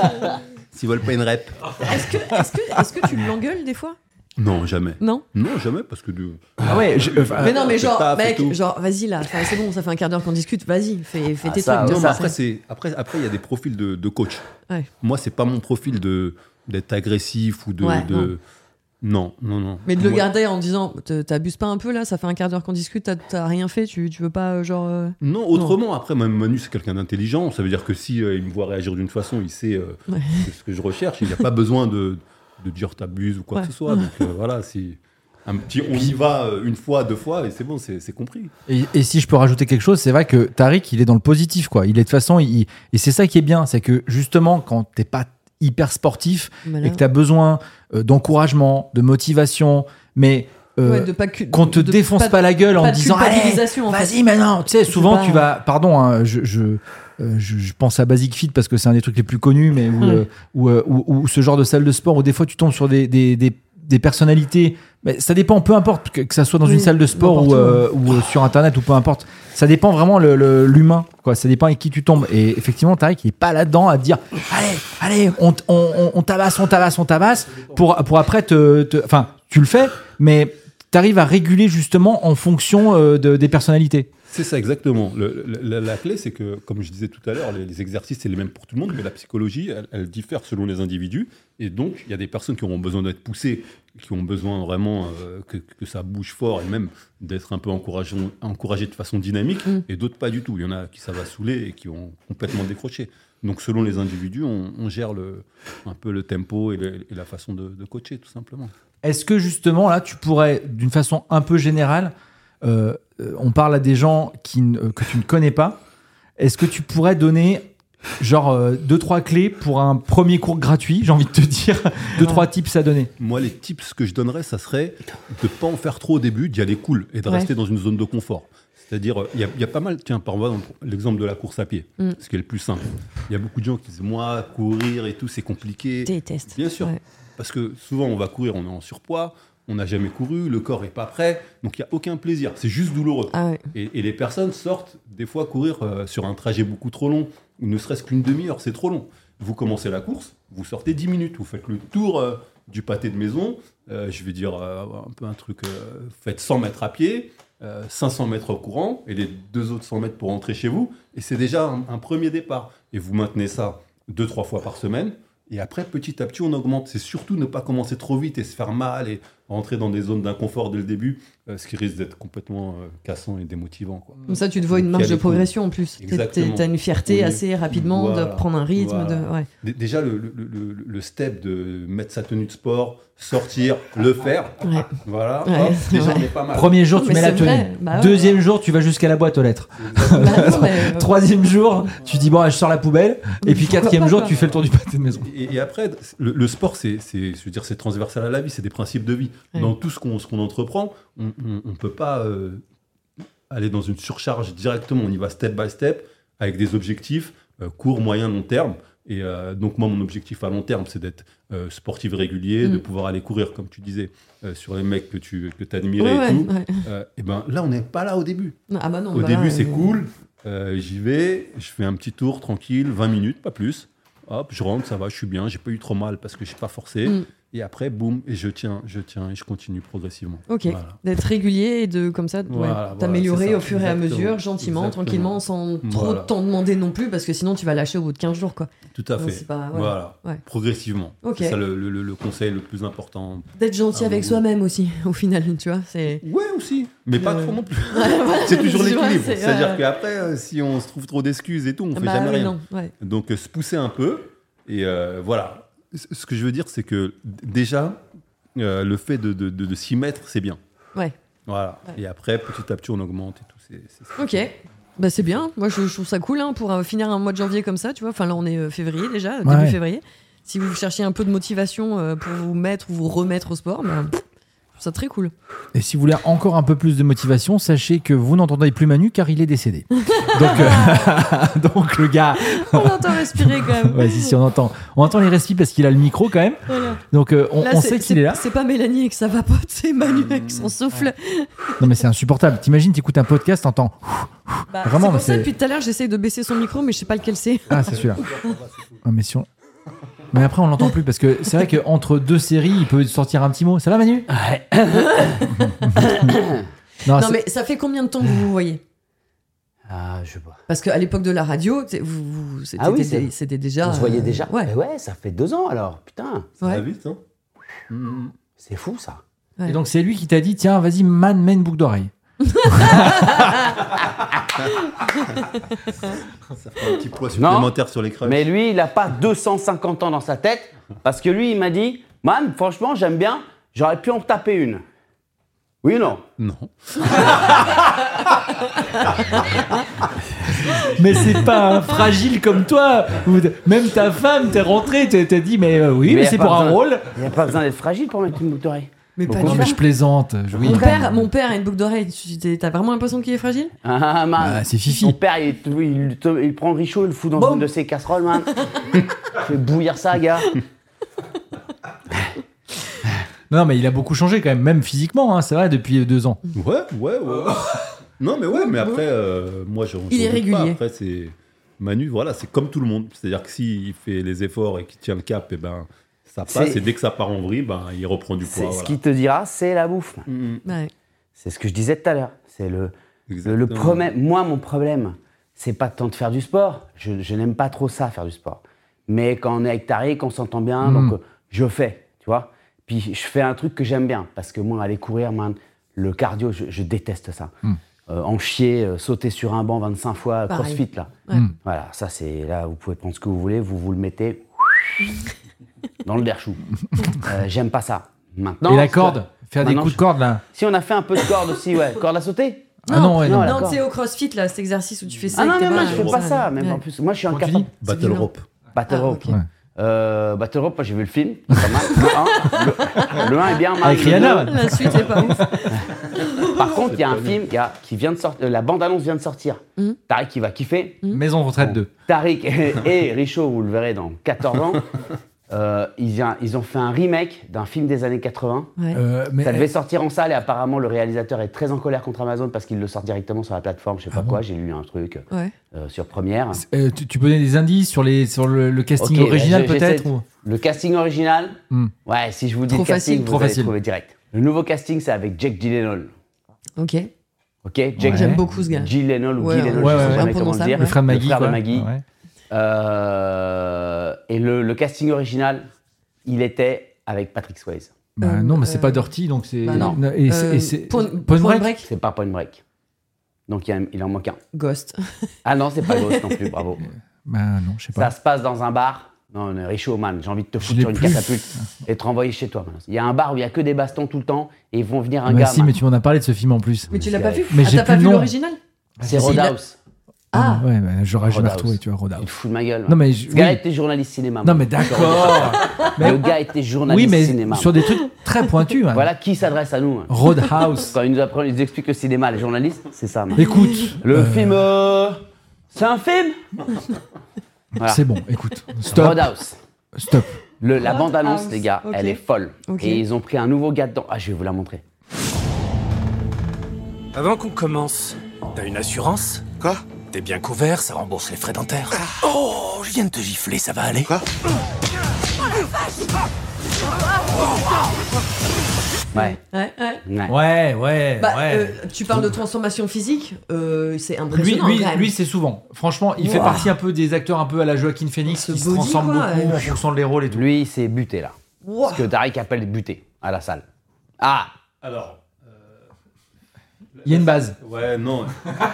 S'ils veulent pas une rep. Est-ce que, est-ce que, est-ce que tu l'engueules des fois? Non, jamais. Non. Non, jamais, parce que de... Ah ouais. je- enfin, Mais non, mais genre, taf et mec, tout. genre, vas-y là, enfin, c'est bon, ça fait un quart d'heure qu'on discute, vas-y, fais, fais Ah, tes ça, trucs. ouais, de Non, ça, mais ça, après, c'est- c'est... après, après, il y a des profils de, de coach. Ouais. Moi, c'est pas mon profil de d'être agressif ou de... Ouais, de... Non, non, non. Mais de le Moi- garder en disant, te- t'abuses pas un peu là, ça fait un quart d'heure qu'on discute, t'as, t'as rien fait, tu, tu veux pas, euh, genre. euh, Non, autrement, après, même Manu, c'est quelqu'un d'intelligent. Ça veut dire que si euh, il me voit réagir d'une façon, il sait euh, Ouais. ce que je recherche. Il n'y a pas besoin de, de dire t'abuses ou quoi Ouais. que ce soit. Donc euh, voilà, si un petit, on y va euh, une fois, deux fois, et c'est bon, c'est, c'est compris. Et, et si je peux rajouter quelque chose, c'est vrai que Tariq, il est dans le positif, quoi. Il est de toute façon, il- et c'est ça qui est bien, c'est que justement, quand t'es pas hyper sportif voilà. et que t'as besoin euh, d'encouragement, de motivation, mais euh, Ouais, de pas cu- qu'on te de- défonce pas, pas- la gueule en pas de disant allez, culpabilisation, en fait. vas-y maintenant. Tu sais, souvent pas- tu vas, pardon, hein, je, je, euh, je, je pense à Basic Fit parce que c'est un des trucs les plus connus, mais où, Ouais. euh, où, euh, où- où ce genre de salle de sport où des fois tu tombes sur des, des, des, des personnalités. Mais ça dépend, peu importe que, que ça soit dans Oui, une salle de sport n'importe ou, où, euh, ou euh, sur internet ou peu importe. Ça dépend vraiment le, le- l'humain, quoi. Ça dépend avec qui tu tombes. Et effectivement, Tariq, il est pas là-dedans à te dire allez, allez, on, t- on, on, on tabasse, on tabasse, on tabasse pour, pour après te, te- enfin, tu le fais, mais t'arrives à réguler justement en fonction euh, de, des personnalités. C'est ça, exactement. Le- le- la, la clé, c'est que, comme je disais tout à l'heure, les, les exercices, c'est les mêmes pour tout le monde, mais la psychologie, elle, elle diffère selon les individus. Et donc, il y a des personnes qui auront besoin d'être poussées, qui ont besoin vraiment euh, que, que ça bouge fort et même d'être un peu encouragé, encouragé de façon dynamique, Mm. et d'autres pas du tout. Il y en a qui ça va saouler et qui ont complètement décroché. Donc, selon les individus, on, on gère le, un peu le tempo et, le- et la façon de, de coacher, tout simplement. Est-ce que justement, là, tu pourrais, d'une façon un peu générale, euh, euh, on parle à des gens qui, ne- euh, que tu ne connais pas, est-ce que tu pourrais donner genre euh, deux, trois clés pour un premier cours gratuit, j'ai envie de te dire, deux, trois tips à donner? Moi, les tips que je donnerais, ça serait de ne pas en faire trop au début, d'y aller cool et de Ouais. rester dans une zone de confort. C'est-à-dire, il y, a- il y a pas mal, tiens, par exemple, l'exemple de la course à pied, Mm. ce qui est le plus simple. Il y a beaucoup de gens qui disent, moi, courir et tout, c'est compliqué. Déteste. Bien sûr, Ouais. parce que souvent, on va courir, on est en surpoids, on n'a jamais couru, le corps n'est pas prêt, donc il n'y a aucun plaisir, c'est juste douloureux. Ah ouais. Et, et les personnes sortent des fois courir euh, sur un trajet beaucoup trop long, ou ne serait-ce qu'une demi-heure, c'est trop long. Vous commencez la course, vous sortez dix minutes, vous faites le tour euh, du pâté de maison, euh, je vais dire euh, un peu un truc, euh, faites cent mètres à pied, euh, cinq cents mètres au courant, et les deux autres cent mètres pour rentrer chez vous, et c'est déjà un, un premier départ. Et vous maintenez ça deux, trois fois par semaine, et après, petit à petit, on augmente. C'est surtout ne pas commencer trop vite et se faire mal et rentrer dans des zones d'inconfort dès le début, euh, ce qui risque d'être complètement euh, cassant et démotivant, quoi. Comme ça, tu te vois une Donc, marge il y a de des cours. progression en plus. T'es- t'es- Exactement. T'as une fierté Oui. assez rapidement Voilà. de prendre un rythme. Voilà. De... Ouais. D- Déjà, le, le- le- le step de mettre sa tenue de sport, sortir, le faire, Ouais. voilà, Ouais, hop, c'est déjà, vrai. on est pas mal. Premier jour, tu Mais mets la c'est tenue. vrai. Bah ouais, Deuxième ouais. jour, tu vas jusqu'à la boîte aux lettres. Bah non, mais, euh, Troisième jour, tu dis bon, je sors la poubelle. Et puis Pourquoi quatrième pas, jour, quoi. tu fais le tour du pâté de maison. Et, et après, le, le sport, c'est, c'est, je veux dire, c'est transversal à la vie, c'est des principes de vie. Ouais. Dans tout ce qu'on, ce qu'on entreprend, on ne peut pas euh, aller dans une surcharge directement. On y va step by step, avec des objectifs euh, court, moyen, long terme. Et euh, donc moi, mon objectif à long terme, c'est d'être euh, sportif régulier, Mm. de pouvoir aller courir, comme tu disais, euh, sur les mecs que tu que admirais Ouais, et tout. ouais, ouais. Euh, et ben là, on n'est pas là au début. Ah bah non, Au bah début, là, c'est euh, cool. Euh, j'y vais, je fais un petit tour tranquille, vingt minutes, pas plus. Hop, je rentre, ça va, je suis bien, j'ai pas eu trop mal parce que je suis pas forcé. Mm. Et après, boum, et je tiens, je tiens, et je continue progressivement. Ok, Voilà. d'être régulier et de comme ça, ouais, Voilà, t'améliorer voilà, au c'est fur ça, et à exactement. mesure, gentiment, Exactement. tranquillement, sans trop Voilà. t'en demander non plus, parce que sinon tu vas lâcher au bout de quinze jours, quoi. Tout à Non, fait. c'est pas- ouais. Voilà, Ouais. progressivement. Ok. C'est ça le, le- le conseil le plus important. D'être gentil Ah, avec oui. soi-même aussi, au final, tu vois. C'est... Ouais, aussi, mais pas Le- trop non plus. voilà, C'est toujours tu vois, l'équilibre. c'est- C'est-à-dire ouais. qu'après, euh, si on se trouve trop d'excuses et tout, on fait Bah jamais oui, rien. non, ouais. Donc, euh, se pousser un peu. Et euh, voilà. C- Ce que je veux dire, c'est que d- déjà, euh, le fait de, de- de- de s'y mettre, c'est bien. Ouais. Voilà. Ouais. Et après, petit à petit, on augmente et tout. C'est, c'est- Ok. Bah c'est bien, moi je, je trouve ça cool hein, pour euh, finir un mois de janvier comme ça, tu vois. Enfin là on est euh, février déjà, Ouais. début février. Si vous cherchez un peu de motivation euh, pour vous mettre ou vous remettre au sport, bah, pff, je trouve ça très cool. Et si vous voulez encore un peu plus de motivation, sachez que vous n'entendez plus Manu car il est décédé. Donc, euh, donc le gars. On l'entend respirer quand même. Ouais, si, si, on entend. On entend les respires parce qu'il a le micro quand même. Voilà. Donc euh, on, Là, on c'est- sait qu'il c'est- est là. C'est pas Mélanie avec sa vapote, c'est Manu avec son souffle. Non mais c'est insupportable. T'imagines, t'écoutes un podcast, t'entends. Bah, Vraiment, c'est pour mais ça c'est- depuis tout à l'heure j'essaye de baisser son micro mais je sais pas lequel c'est. Ah, c'est celui-là. Oh, mais si on- Mais après, on l'entend plus parce que c'est vrai qu'entre deux séries, il peut sortir un petit mot. Ça va, Manu? Ouais. Non, Non c'est- mais ça fait combien de temps que vous vous voyez? Ah, je sais pas. Parce qu'à l'époque de la radio, t'sais, vous, vous- c'était, Ah oui, c'était- c'est- c'était déjà. On se voyait euh, déjà. Ouais. Mais ouais, ça fait deux ans alors. Putain, Ça Ouais. va vite, hein. Mhm. c'est fou ça. Ouais. Et donc, c'est lui qui t'a dit tiens, vas-y, man, mets une boucle d'oreille. Ça fait un petit poids supplémentaire sur les crânes. Mais lui, il a pas deux cent cinquante ans dans sa tête parce que lui, il m'a dit, man, franchement, j'aime bien. J'aurais pu en taper une. Oui ou non? Non. Mais c'est pas un fragile comme toi. Ou de- Même ta femme, t'es rentrée, t'as t'as dit mais euh, oui, mais, y a c'est pas pour un besoin- rôle. Il n'y a pas besoin d'être fragile pour mettre une boucle d'oreille. Mais pas Non, du mais tout. je plaisante. je- oui. Mon père, mon père a une boucle d'oreille. Tu- T'as vraiment l'impression qu'il est fragile? Ah, man. Ah, c'est Fifi. Son père, il, il, il- il prend le richaud, il le fout dans Bon. une de ses casseroles, man. Il fait bouillir ça, gars. Non, mais il a beaucoup changé quand même, même physiquement, hein, c'est vrai, depuis deux ans. Ouais, ouais, ouais. Non, mais ouais, mais après, euh, moi, je. Il je est doute régulier. Pas. Après, c'est. Manu, voilà, c'est comme tout le monde. C'est-à-dire que s'il fait les efforts et qu'il tient le cap, et ben, ça passe. C'est- Et dès que ça part en vrille, ben, il reprend du C'est poids. ce Voilà. qui te dira, c'est la bouffe. Mhm. Ouais. C'est ce que je disais tout à l'heure. C'est le, le, le Exactement. problème. Moi, mon problème, c'est pas tant de faire du sport. Je, je n'aime pas trop ça, faire du sport. Mais quand on est avec Tariq, on s'entend bien, Mm. donc euh, je fais, tu vois. Puis je fais un truc que j'aime bien, parce que moi, aller courir, man, le cardio, je, je déteste ça. Mm. Euh, en chier, euh, sauter sur un banc vingt-cinq fois, Pareil. crossfit, là. Ouais. Mm. Voilà, ça, c'est là, vous pouvez prendre ce que vous voulez, vous vous le mettez dans le derchou. Euh, j'aime pas ça. Maintenant, Et la ce que- corde, faire des Maintenant, coups je- de corde là. Si on a fait un peu de corde aussi, ouais. Corde à sauter? Ah non, ouais, non. non, Non, d'accord. tu sais, au crossfit, là, cet exercice où tu fais ça. Ah non, avec tes non, non, bras, je fais comme pas ça. ça. Même Ouais. en plus, moi, je suis Comment tu incapable. dis Battle violent. rope. Battle Ah, Rope. ok. Ouais. Euh, Battle Rope, moi, j'ai vu le film. C'est pas mal. Le un, le, le un est bien mal. Avec le Rihanna. deux- La suite est pas ouf. Par contre, il y a un film gars, qui vient de sortir. La bande-annonce vient de sortir. Mhm. Tariq, qui va kiffer. Maison de retraite Bon, deux. Tariq et, et Richaud, vous le verrez dans quatorze ans. Euh, ils, vient- ils ont fait un remake d'un film des années quatre-vingts. Ouais. Euh, mais Ça devait sortir en salle et apparemment le réalisateur est très en colère contre Amazon parce qu'il le sort directement sur la plateforme, je sais pas Ah bon quoi, j'ai lu un truc Ouais. euh, sur Première. euh, tu, tu peux donner des indices sur, les, sur le, le casting Ok, original bah, j'ai- peut-être j'essaie de- ou- Le casting original, Hmm. ouais, si je vous dis Trop le casting, facile. vous Trop allez facile. trouver direct. Le nouveau casting, c'est avec Jake Gyllenhaal. Ok. Ok, Jake Ouais. J'aime beaucoup ce gars. Gyllenhaal ou Ouais, Gyllenhaal, ouais, je sais ouais, jamais ouais. comment le dire. Le frère de Maggie. frère de quoi. Maggie. Ouais. Euh, et le, le casting original, il était avec Patrick Swayze. Bah, Euh, non, mais c'est euh, pas Dirty, donc c'est. bah non. Et c'est- Euh, et c'est- Point, Point Point Break. Break. C'est pas Point Break. Donc il, y a- il en manque un. Ghost. Ah non, c'est pas Ghost non plus, bravo. Bah non, je sais pas. Ça se passe dans un bar. Non, on est richaud, man. J'ai envie de te Je foutre l'ai sur une plus. catapulte et te renvoyer chez toi. man. Il y a un bar où il y a que des bastons tout le temps et ils vont venir un Bah gars. si, man. mais tu m'en as parlé de ce film en plus. Mais tu l'as pas vu? Mais Ah, j'ai t'as pas plus vu le nom. l'original? C'est Si, il a- Roadhouse. Ah. ouais, bah, j'aurais jamais Roadhouse. retrouvé, tu vois, Il Roadhouse. te fout de ma gueule. man. Non, mais je- Ce gars oui. était journaliste cinéma. Non, man. mais d'accord. Mais- Le gars était journaliste Oui, mais cinéma. sur des trucs très pointus. hein. Voilà qui s'adresse à nous. hein. Roadhouse. Quand ils nous apprennent, ils nous expliquent le cinéma, les journalistes, c'est ça. man. Écoute. Le euh, film. euh, C'est un film Voilà. C'est bon, écoute. Stop. Roadhouse. Stop. Le- la Roadhouse, bande-annonce, les gars, ok. elle est folle. Ok. Et ils ont pris un nouveau gars dedans. Ah, je vais vous la montrer. Avant qu'on commence, t'as une assurance? Quoi? T'es bien couvert, ça rembourse les frais dentaires. Oh, je viens de te gifler, ça va aller? Quoi? Ouais. Ouais, ouais. Ouais, ouais, Bah, ouais. euh, tu parles de transformation physique, euh, c'est Lui, impressionnant. lui, quand même. lui, c'est souvent. Franchement, il fait Wow. partie un peu des acteurs un peu à la Joaquin Phoenix Ce qui se body, transforment quoi, beaucoup ouais. en fonction de les rôles et tout. Lui, c'est buté là. Wow. Ce que Tariq appelle buté à la salle. Ah Alors. Il y a une base. Ouais, non.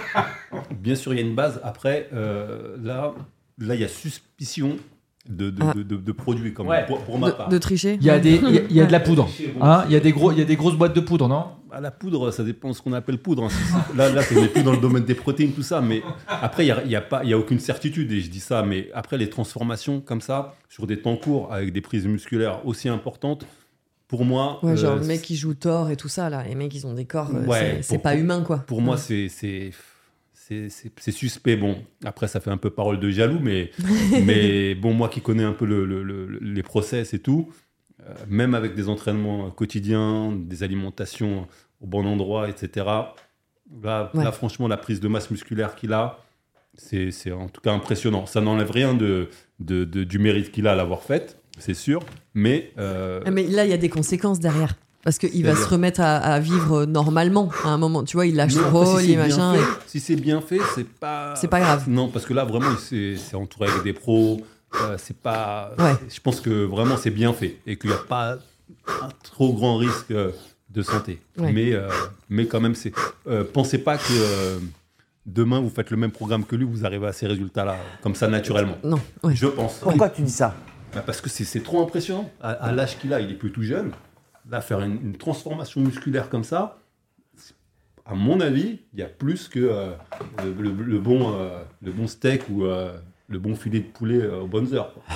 Bien sûr, il y a une base. Après, euh, là, là, il y a suspicion de, de, Ah. de, de, de produits, comme Ouais. pour, pour ma De, part. de tricher. Il y a, des, il y a, il y a de la poudre. Bon, Hein, il, y a des gros, il y a des grosses boîtes de poudre, non? À la poudre, ça dépend de ce qu'on appelle poudre. hein. Si c'est- Là, là, on n'est plus dans le domaine des protéines, tout ça. Mais après, il n'y a, il y a, pas- il y a aucune certitude, et je dis ça. Mais après, les transformations comme ça, sur des temps courts, avec des prises musculaires aussi importantes, pour moi. Ouais, genre euh, le mec qui joue Thor et tout ça, là. Les mecs, ils ont des corps, euh, Ouais, c'est- c'est pour- pas pour- humain, quoi. Pour moi, Ouais. c'est c'est c'est c'est- c'est suspect. Bon, après, ça fait un peu parole de jaloux, mais mais bon, moi qui connais un peu le, le- le- les process et tout, euh, même avec des entraînements quotidiens, des alimentations au bon endroit, et cetera. Là, Ouais. là franchement, la prise de masse musculaire qu'il a, c'est c'est en tout cas impressionnant. Ça n'enlève rien de, de, de- du mérite qu'il a à l'avoir faite, c'est sûr, mais euh, Ah, mais là, il y a des conséquences derrière. Parce qu'il va C'est-à-dire se remettre à, à vivre normalement à un moment. Tu vois, il lâche Mais son après, rôle, si il c'est bien machin. fait- et- Si c'est bien fait, c'est pas. C'est pas grave. Non, parce que là, vraiment, il s'est c'est entouré avec des pros. euh, c'est pas. Ouais. Je pense que vraiment, c'est bien fait et qu'il n'y a pas un trop grand risque euh, de santé. Ouais. Mais, euh, mais quand même, c'est. Euh, pensez pas que euh, demain, vous faites le même programme que lui, vous arrivez à ces résultats-là, comme ça, naturellement. Non, ouais. Je pense. Pourquoi tu dis ça? Bah, parce que c'est c'est trop impressionnant. À, à l'âge qu'il a, il est plus tout jeune. Là, faire une, une transformation musculaire comme ça, c'est- à mon avis, il y a plus que euh, le, le- le bon, euh, le bon steak ou euh, le bon filet de poulet euh, aux bonnes heures. quoi.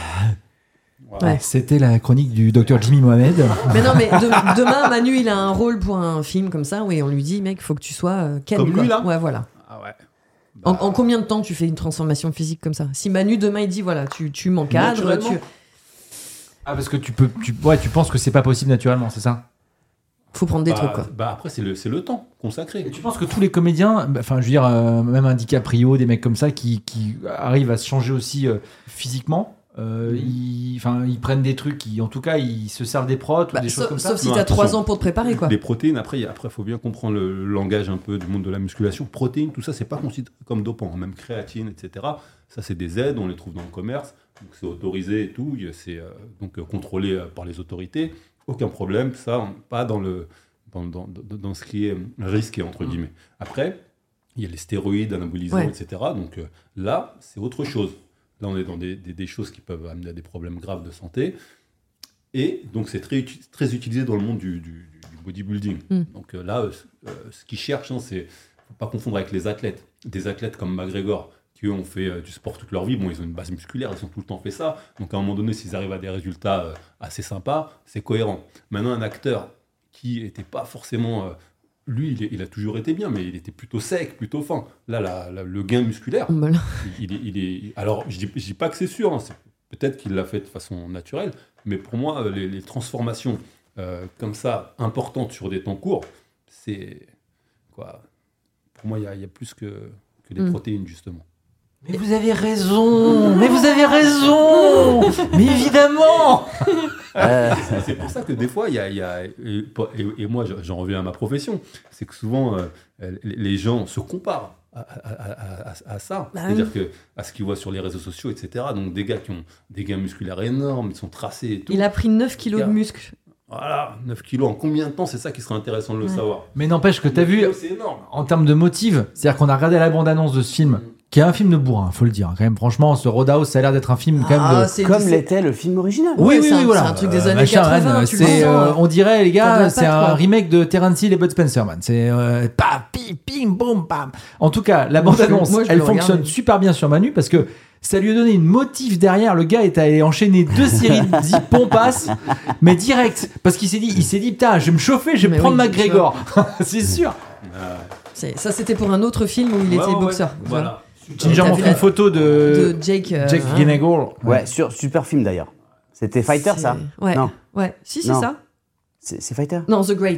Voilà. Ouais. C'était la chronique du docteur Jimmy Mohamed. Mais non, mais de- demain, Manu, il a un rôle pour un film comme ça, où on lui dit, mec, faut que tu sois euh, Ken, Comme quoi. lui, là Ouais, voilà. Ah ouais. En, Bah, en combien de temps tu fais une transformation physique comme ça? Si Manu, demain, il dit, voilà, tu, tu m'encadres, Naturellement. tu... Ah, parce que tu peux, tu, ouais, tu penses que c'est pas possible naturellement, c'est ça? faut prendre des bah, trucs, quoi. bah, après, c'est le, c'est le temps consacré. Et tu penses que tous les comédiens, bah, enfin, je veux dire, euh, même un DiCaprio, des mecs comme ça, qui, qui arrivent à se changer aussi euh, physiquement, euh, ils, enfin, ils prennent des trucs, qui, en tout cas, ils se servent des protes Bah, ou des choses sauf, comme ça. sauf si Non, t'as trois attention. ans pour te préparer, quoi. Les protéines, après, il y a- après, faut bien comprendre le, le langage un peu du monde de la musculation. Protéines, tout ça, c'est pas considéré comme dopant. Même créatine, et cetera. Ça, c'est des aides, on les trouve dans le commerce. Donc, c'est autorisé et tout. C'est euh, donc euh, contrôlé euh, par les autorités. Aucun problème, ça, on- pas dans le dans, dans, dans- dans ce qui est risqué entre guillemets. Après, il y a les stéroïdes, anabolisants, Ouais. et cetera. Donc euh, là, c'est autre chose. Là, on est dans des, des- des choses qui peuvent amener à des problèmes graves de santé. Et donc, c'est très, uti- très utilisé dans le monde du, du- du bodybuilding. Mm. Donc euh, là, euh, euh, ce qu'ils cherchent, hein, c'est faut pas confondre avec les athlètes. Des athlètes comme McGregor, qui eux, ont fait euh, du sport toute leur vie. Bon, ils ont une base musculaire, ils ont tout le temps fait ça. Donc à un moment donné, s'ils arrivent à des résultats euh, assez sympas, c'est cohérent. Maintenant, un acteur qui n'était pas forcément... euh, lui, il, est- il a toujours été bien, mais il était plutôt sec, plutôt fin. Là, la- la- le gain musculaire, Bah là. il, il est, il est- alors, je dis, je dis pas que c'est sûr, hein, c'est- peut-être qu'il l'a fait de façon naturelle, mais pour moi, euh, les, les transformations euh, comme ça, importantes sur des temps courts, c'est quoi? Pour moi, il y, a- il y a plus que, que les Mm. protéines, justement. Mais vous avez raison, mais vous avez raison, mais évidemment. Euh, C'est- C'est pour ça que des fois, il y a, il y a- et, et- et moi, j'en reviens à ma profession, c'est que souvent, euh, les les gens se comparent à, à- à- à- à ça, Bah c'est-à-dire que à ce qu'ils voient sur les réseaux sociaux, et cetera. Donc des gars qui ont des gains musculaires énormes, ils sont tracés et tout. Il a pris neuf kilos de Gars. muscles. Voilà, neuf kilos en combien de temps? C'est ça qui serait intéressant de le Ouais. savoir. Mais n'empêche que t'as neuf vu, kilos, c'est énorme. en termes de motive, c'est-à-dire qu'on a regardé la bande-annonce de ce film, qui est un film de bourrin, faut le dire. Quand même, franchement, ce Roadhouse, ça a l'air d'être un film quand même Ah, de... c'est- comme c'est- l'était le film original. Oui, Ouais, oui, c'est oui, un- voilà. c'est un truc des Euh, années machin, quatre-vingts, man, tu le c'est, sens, euh, hein. on dirait, les T'as de gars, la c'est patte, un quoi. remake de Terence Hill et Bud Spencer, man. C'est euh, pa, pi, ping, boum, bam. En tout cas, la Moi, je- bande-annonce, moi, je elle le fonctionne regarde. super bien sur Manu parce que ça lui a donné une motive derrière. Le gars est allé enchaîner deux séries de dix pompasses, mais direct. Parce qu'il s'est dit, il s'est dit, putain, je vais me chauffer, je vais Mais prendre oui, McGregor. C'est sûr. Euh, C'est- Ça, c'était pour un autre film où il ouais, était ouais, ouais. boxeur. tu vois. Voilà. Ginger T'as montre vu une la- photo de, De Jake. euh, Jake hein. Gyllenhaal. Ouais, sur, super film d'ailleurs. C'était Fighter, C'est- ça? Ouais. Non. Ouais. Si, c'est Non. ça. C'est c'est Fighter? Non, The Great.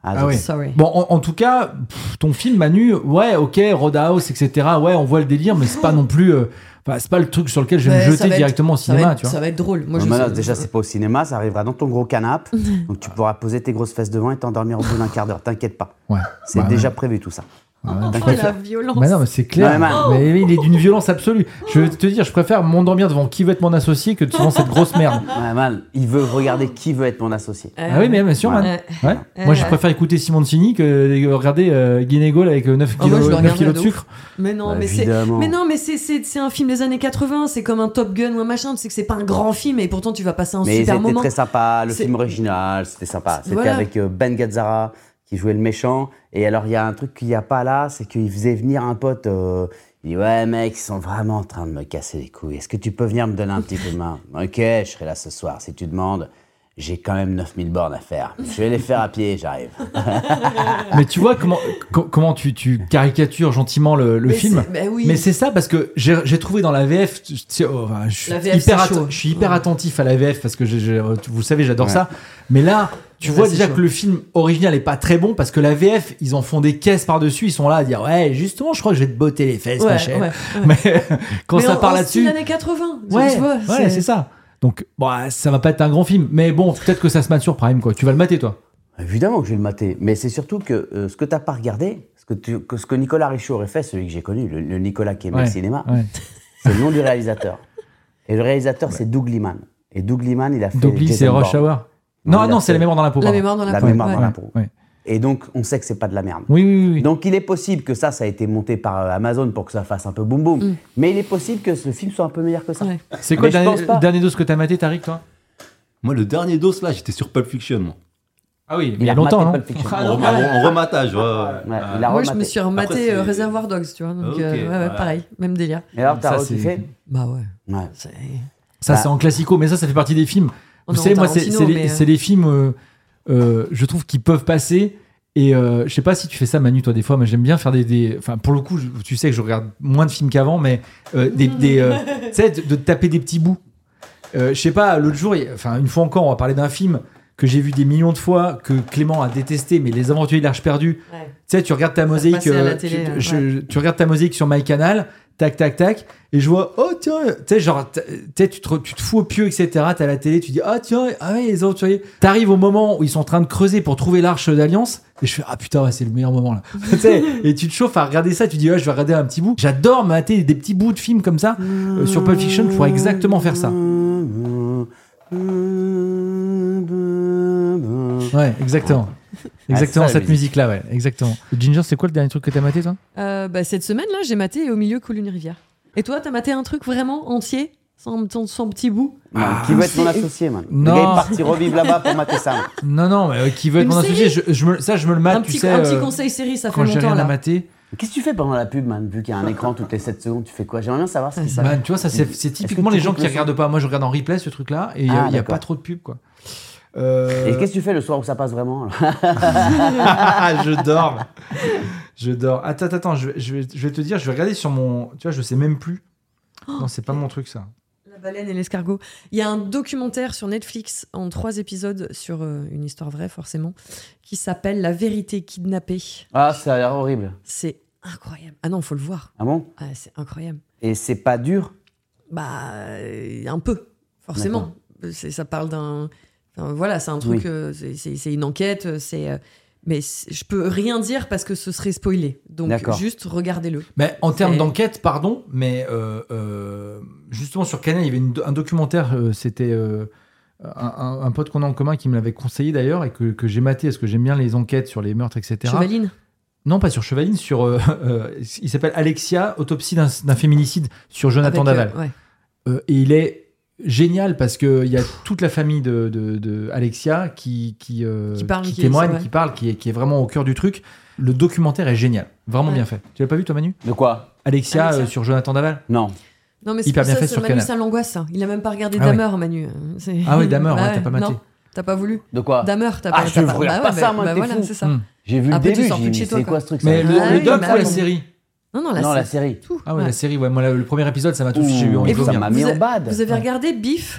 Ah, Ah oui. Sorry. Bon, en, en tout cas, pff, ton film, Manu, ouais, ok, Roadhouse, et cetera. Ouais, on voit le délire, mais c'est pas non plus. Euh, enfin, c'est pas le truc sur lequel je vais Ouais, me ça jeter va être- directement au ça va cinéma, être- tu vois. Ça va être drôle. Moi, Non, je mais sais- non, déjà, c'est pas au cinéma, ça arrivera dans ton gros canapé. Donc tu pourras poser tes grosses fesses devant et t'endormir au bout d'un quart d'heure. T'inquiète pas. Ouais. C'est Bah, déjà ouais. prévu tout ça. Ouais, Oh, t'inquiète. la violence. Mais non, mais c'est clair. Non, mais man. Mais il est d'une violence absolue. Je vais te dire, je préfère m'endormir devant qui veut être mon associé que devant cette grosse merde. Ouais, man, il veut regarder qui veut être mon associé. Euh, Ah oui, mais bien sûr, Ouais. man. Ouais. Ouais. Euh, Moi, je ouais. préfère écouter Simoncini que de regarder euh, Guinégaul avec euh, neuf Oh, moi, kilos, je le neuf regarderais kilos de de sucre. Mais non, Bah, mais c'est. évidemment. Mais non, mais c'est, c'est, c'est un film des années quatre-vingts, c'est comme un Top Gun ou un machin, tu sais que c'est pas un grand film et pourtant tu vas passer un Mais super c'était moment. très sympa, le C'est- film original, c'était sympa. C'était Voilà. avec euh, Ben Gazzara qui jouait le méchant. Et alors, il y a un truc qu'il n'y a pas là, c'est qu'il faisait venir un pote. euh, il dit ouais, mec, ils sont vraiment en train de me casser les couilles. Est-ce que tu peux venir me donner un petit coup de main? Ok, je serai là ce soir. Si tu demandes, j'ai quand même neuf mille bornes à faire. Je vais les faire à pied, j'arrive. Mais tu vois comment, co- comment tu, tu caricatures gentiment le, le Mais film. c'est- bah oui. Mais c'est ça parce que j'ai j'ai trouvé dans la V F, tu sais, oh, enfin, je suis La V F, hyper, c'est chaud. je suis hyper Ouais. attentif à la V F parce que je- je- vous le savez, j'adore Ouais. ça. Mais là, tu Ouais, vois c'est déjà chaud. que le film original est pas très bon parce que la V F, ils en font des caisses par-dessus. Ils sont là à dire ouais, justement, je crois que je vais te botter les fesses, Ouais, ma chère. ouais, ouais. Mais quand Mais ça en- part en là-dessus, style années quatre-vingts. ouais, tu vois, ouais, c'est ça. Donc, bon, ça va pas être un grand film, mais bon, peut-être que ça se mate sur Prime, quoi. Tu vas le mater, toi. Évidemment que je vais le mater. Mais c'est surtout que euh, ce que tu n'as pas regardé, ce que, tu- que ce que Nicolas Richaud aurait fait, celui que j'ai connu, le, le Nicolas qui aimait Ouais, le cinéma, ouais. c'est le nom du réalisateur. Et le réalisateur, c'est Doug Liman. Et Doug Liman, il a fait. Doug Lee, Jason c'est Rush Bourne. Hour. Non, Non, il non, a c'est fait la mémoire dans la peau. La pardon. mémoire dans la La peau. mémoire ouais. dans la peau. Ouais. Et donc, on sait que c'est pas de la merde. Oui, oui, oui. Donc, il est possible que ça, ça a été monté par euh, Amazon pour que ça fasse un peu boum boum. Mm. Mais il est possible que ce film soit un peu meilleur que ça. Ouais. C'est quoi Mais le je dernier, pense pas. le dernier dose que t'as maté, Tariq, toi? Moi, le dernier dos, là, j'étais sur Pulp Fiction, moi. Ah oui, Il il y a a longtemps, rematé non? Pulp Fiction. Ah, En, non, en- pareil. en rematage, ouais. ouais. Ouais, il a Moi, je rematé. me suis rematé Après, c'est- euh, Reservoir Dogs, tu vois. Donc, Ok, euh, ouais, ouais, voilà. pareil, même délire. Et alors, t'as Ça, rekiffé Bah ouais. Ouais. C'est... Ça, Bah. c'est en classico, mais ça, ça fait partie des films. Oh Vous non, savez, moi, c'est Tarantino, c'est les, mais, euh, c'est les films, euh, euh, je trouve, qui peuvent passer. Et euh, je sais pas si tu fais ça, Manu, toi, des fois, mais j'aime bien faire des. des- Enfin, pour le coup, je- tu sais que je regarde moins de films qu'avant, mais euh, des. des euh, tu sais, de, de taper des petits bouts. Euh, je sais pas, l'autre jour, il y a- enfin, une fois encore, on va parler d'un film que j'ai vu des millions de fois, que Clément a détesté, mais Les Aventuriers de l'Arche perdue. Ouais. Tu sais, tu regardes ta mosaïque, passait à la euh, télé, tu, euh, je- tu regardes ta mosaïque sur MyCanal, tac, tac, tac, et je vois, oh tiens, tu sais, genre, t- tu sais, tu te, re- tu te fous au pieu, et cetera. T'as la télé, tu dis, ah tiens, ah ouais, les aventuriers. T'arrives au moment où ils sont en train de creuser pour trouver l'arche d'Alliance, et je fais, ah putain, ouais, c'est le meilleur moment là. Tu sais, et tu te chauffes à regarder ça, tu dis, ouais, je vais regarder un petit bout. J'adore mater des petits bouts de films comme ça. Euh, sur Pulp Fiction, je pourrais exactement faire ça. Ouais, exactement. Exactement, c'est ça, la cette musique. musique-là, ouais, exactement. Ginger, c'est quoi le dernier truc que t'as maté, toi? Euh, bah, cette semaine-là, j'ai maté Et au milieu coule une rivière. Et toi, t'as maté un truc vraiment entier, sans, sans, sans petit bout? Man, qui veut être mon associé, man? Non. Le gars est parti revivre là-bas pour mater ça. man. Non, non, mais euh, qui veut être Une mon associé, je, série je me, ça, je me le mate, un tu petit, sais. un petit euh, conseil série, ça fait quand j'ai longtemps rien à là. mater. Qu'est-ce que tu fais pendant la pub, man? Vu qu'il y a un écran toutes les sept secondes, tu fais quoi? J'aimerais bien savoir ce qui se passe. Man, tu vois, ça, c'est, c'est Est-ce typiquement que les tu gens coupes qui le son? regardent pas. Moi, je regarde en replay ce truc-là, et il n'y a, Ah, il y a d'accord. pas trop de pub, quoi. Euh... Et qu'est-ce que tu fais le soir où ça passe vraiment? je dors. Je dors. Attends, attends, je, vais- je, vais, je vais te dire, je vais regarder sur mon. Tu vois, je sais même plus. Non, c'est pas mon truc, ça. La baleine et l'escargot. Il y a un documentaire sur Netflix en trois épisodes sur euh, une histoire vraie, forcément, qui s'appelle La vérité kidnappée. Ah, ça a l'air horrible. C'est incroyable. Ah non, faut le voir. Ah bon? Ah, c'est incroyable. Et c'est pas dur? Bah, euh, un peu, forcément. C'est, ça parle d'un. Enfin, voilà, c'est un truc. Oui. euh, c'est, c'est- c'est une enquête. C'est. euh, mais c'est- je peux rien dire parce que ce serait spoilé. Donc, D'accord. juste regardez-le. Mais en termes C'est- d'enquête, pardon, mais euh, euh, justement sur Canal, il y avait une- un documentaire, euh, c'était euh, un, un- un pote qu'on a en commun qui me l'avait conseillé d'ailleurs et que, que j'ai maté parce que j'aime bien les enquêtes sur les meurtres, et cetera. Chevaline. Non, pas sur Chevaline, sur. euh, euh, il s'appelle Alexia, autopsie d'un, d'un féminicide sur Jonathan Avec, euh, Daval. ouais. Euh, et il est génial parce qu'il y a toute la famille de, de, de Alexia qui, qui, euh, Qui parle, qui qui- témoigne, ouais. qui parle, qui est, qui est vraiment au cœur du truc. Le documentaire est génial, vraiment Ouais. bien fait. Tu l'as pas vu toi, Manu? De quoi? Alexia, Alexia. euh, sur Jonathan Daval? Non. Non, mais c'est Hyper pour bien ça, fait ça, sur Manu, Canal. ça l'angoisse, ça. Il a même pas regardé Ah Dahmer, Manu. C'est- Ah oui, Dahmer, ouais, Bah t'as pas maté. Non, t'as pas voulu. De quoi? Dahmer, t'as Ah, pas. je t'as regarde bah pas ouais, ça, bah- moi, bah t'es voilà, fou. c'est ça. Hmm. J'ai vu le Après, tu début, sors j'ai plus de dit, chez toi, c'est quoi. quoi ce truc ça? Mais le, Ah le oui, doc bah ou la oui. série? Non, non, la, Non, la série. série. Tout. Ah ouais, Ouais. la série, ouais, moi le, le premier épisode ça m'a tout Ouh, fait, j'ai eu envie Et de vous, ça vomir. m'a vous mis a- en bad. Vous avez regardé Beef,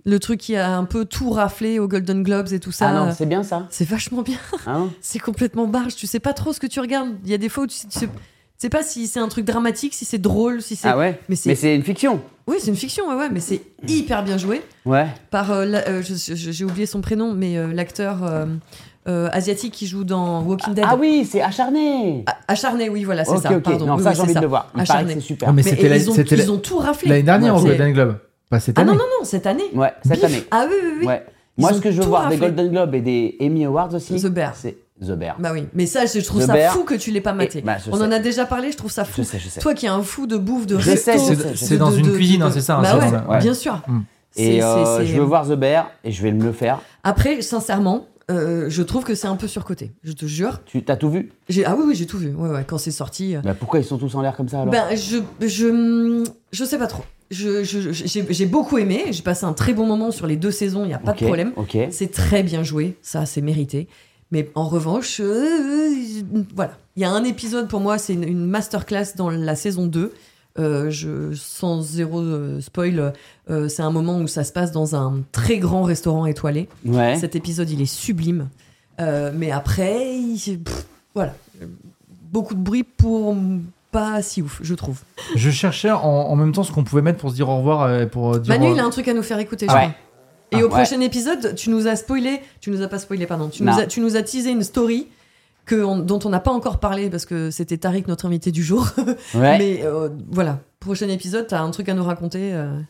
Le truc qui a un peu tout raflé aux Golden Globes et tout ça. Ah non, c'est bien ça. C'est vachement bien. Ah non. C'est complètement barge. Tu sais pas trop ce que tu regardes. Il y a des fois où tu sais, tu sais, tu sais pas si c'est un truc dramatique, si c'est drôle, si c'est. Ah ouais. Mais c'est, mais c'est une fiction. Oui, c'est une fiction, ouais, ouais, mais c'est hyper bien joué. Ouais. Par, euh, la, euh, je, je, j'ai oublié son prénom, mais euh, l'acteur euh, euh, asiatique qui joue dans Walking Dead. Ah oui, c'est Acharné. A- Acharné, oui, voilà, c'est Ok, ça. ok. Pardon. Non, Oui, ça oui, j'ai c'est envie ça. de le voir. Il paraît Acharné. que c'est super. Ah, mais Mais c'était, la- ils, ont, c'était la- ils ont tout raflé. l'année dernière Ouais, au c'est- Golden Globe. Pas cette Ah année. non, non, non, cette année. Ouais, cette Bif. année. Ah oui, oui, oui. Ouais. Ils Moi, ont ce que je veux tout voir raflé. des Golden Globes et des Emmy Awards aussi, The Bear. c'est The Bear. Bah oui, mais ça, je trouve The ça Bear. fou que tu l'aies pas maté. Et- bah, je On sais. en a déjà parlé, je trouve ça fou. Je sais, je sais. Toi qui es un fou de bouffe, de Je resto. sais, je sais, de- je sais. C'est dans de- une de- cuisine, de- hein, c'est ça, hein, Bah c'est ouais, dans la- ouais. bien sûr. Mm. C'est- Et euh, c'est- c'est- je veux voir The Bear et je vais me le faire. Après, sincèrement, euh, je trouve que c'est un peu surcoté. Je te jure. Tu t'as tout vu? J'ai... Ah oui, oui, j'ai tout vu. Ouais, ouais, quand c'est sorti. euh, Bah pourquoi ils sont tous en l'air comme ça alors? Ben, je, je, je sais pas trop. Je, je- j'ai, j'ai beaucoup aimé. J'ai passé un très bon moment sur les deux saisons. Il y a pas Ok, de problème. ok. C'est très bien joué. Ça, c'est mérité. Mais en revanche, euh, voilà. Il y a un épisode pour moi, c'est une, une masterclass dans la saison deux. Euh, je, sans zéro euh, spoil, euh, c'est un moment où ça se passe dans un très grand restaurant étoilé. Ouais. Cet épisode, il est sublime. Euh, mais après, il- pff, voilà. Beaucoup de bruit pour pas si ouf, je trouve. Je cherchais en, en même temps ce qu'on pouvait mettre pour se dire au revoir. euh, Pour euh, dire Manu, euh, il a un truc à nous faire écouter, je Ouais. crois. Et Ah, au ouais. prochain épisode, tu nous as spoilé, tu nous as pas spoilé, pardon, tu, nous Non. as, tu nous as teasé une story que on- dont on n'a pas encore parlé parce que c'était Tariq, notre invité du jour. Ouais. Mais euh, voilà, prochain épisode, t'as un truc à nous raconter. euh,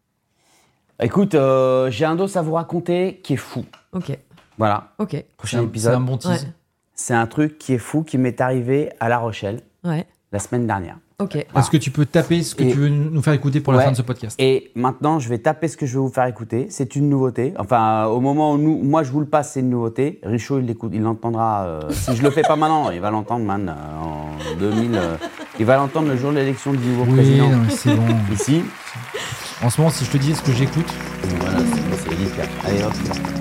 Écoute, euh, j'ai un dos à vous raconter qui est fou. Ok, Voilà. ok, Prochain c'est un- épisode. C'est un bon tease. ouais, C'est un truc qui est fou qui m'est arrivé à La Rochelle ouais, la semaine dernière. ok. Est-ce que tu peux taper ce que Et- tu veux nous faire écouter pour la Ouais. fin de ce podcast? Et maintenant, je vais taper ce que je vais vous faire écouter. C'est une nouveauté. Enfin, euh, au moment où nous, moi je vous le passe, c'est une nouveauté. Richaud, il l'écoute, il l'entendra. euh, si je le fais pas maintenant, il va l'entendre, man, euh, en deux mille. euh, il va l'entendre le jour de l'élection du nouveau Oui, président. non, mais c'est bon. Ici. En ce moment, si je te dis ce que j'écoute, Voilà, c'est, c'est hyper. Allez hop.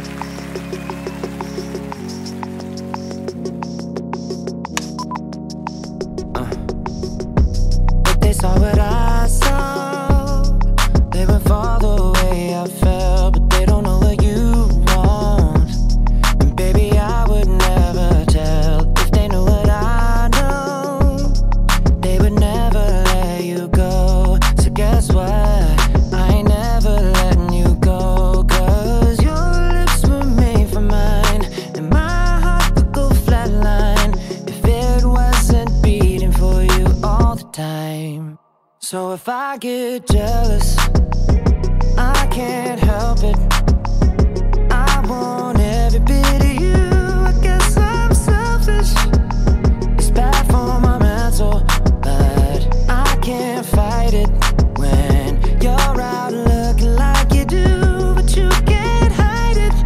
If they saw what I saw, they would fall the way I felt, but they don't know what you want. And baby, I would never tell if they knew what I know. They would never let you go. So guess what? I ain't never letting you go. Cause your lips were made for mine, and my heart would go flatline if it wasn't beating for you all the time. So if I get jealous, I can't help it. I want every bit of you. I guess I'm selfish. It's bad for my mental, but I can't fight it when you're out looking like you do, but you can't hide it.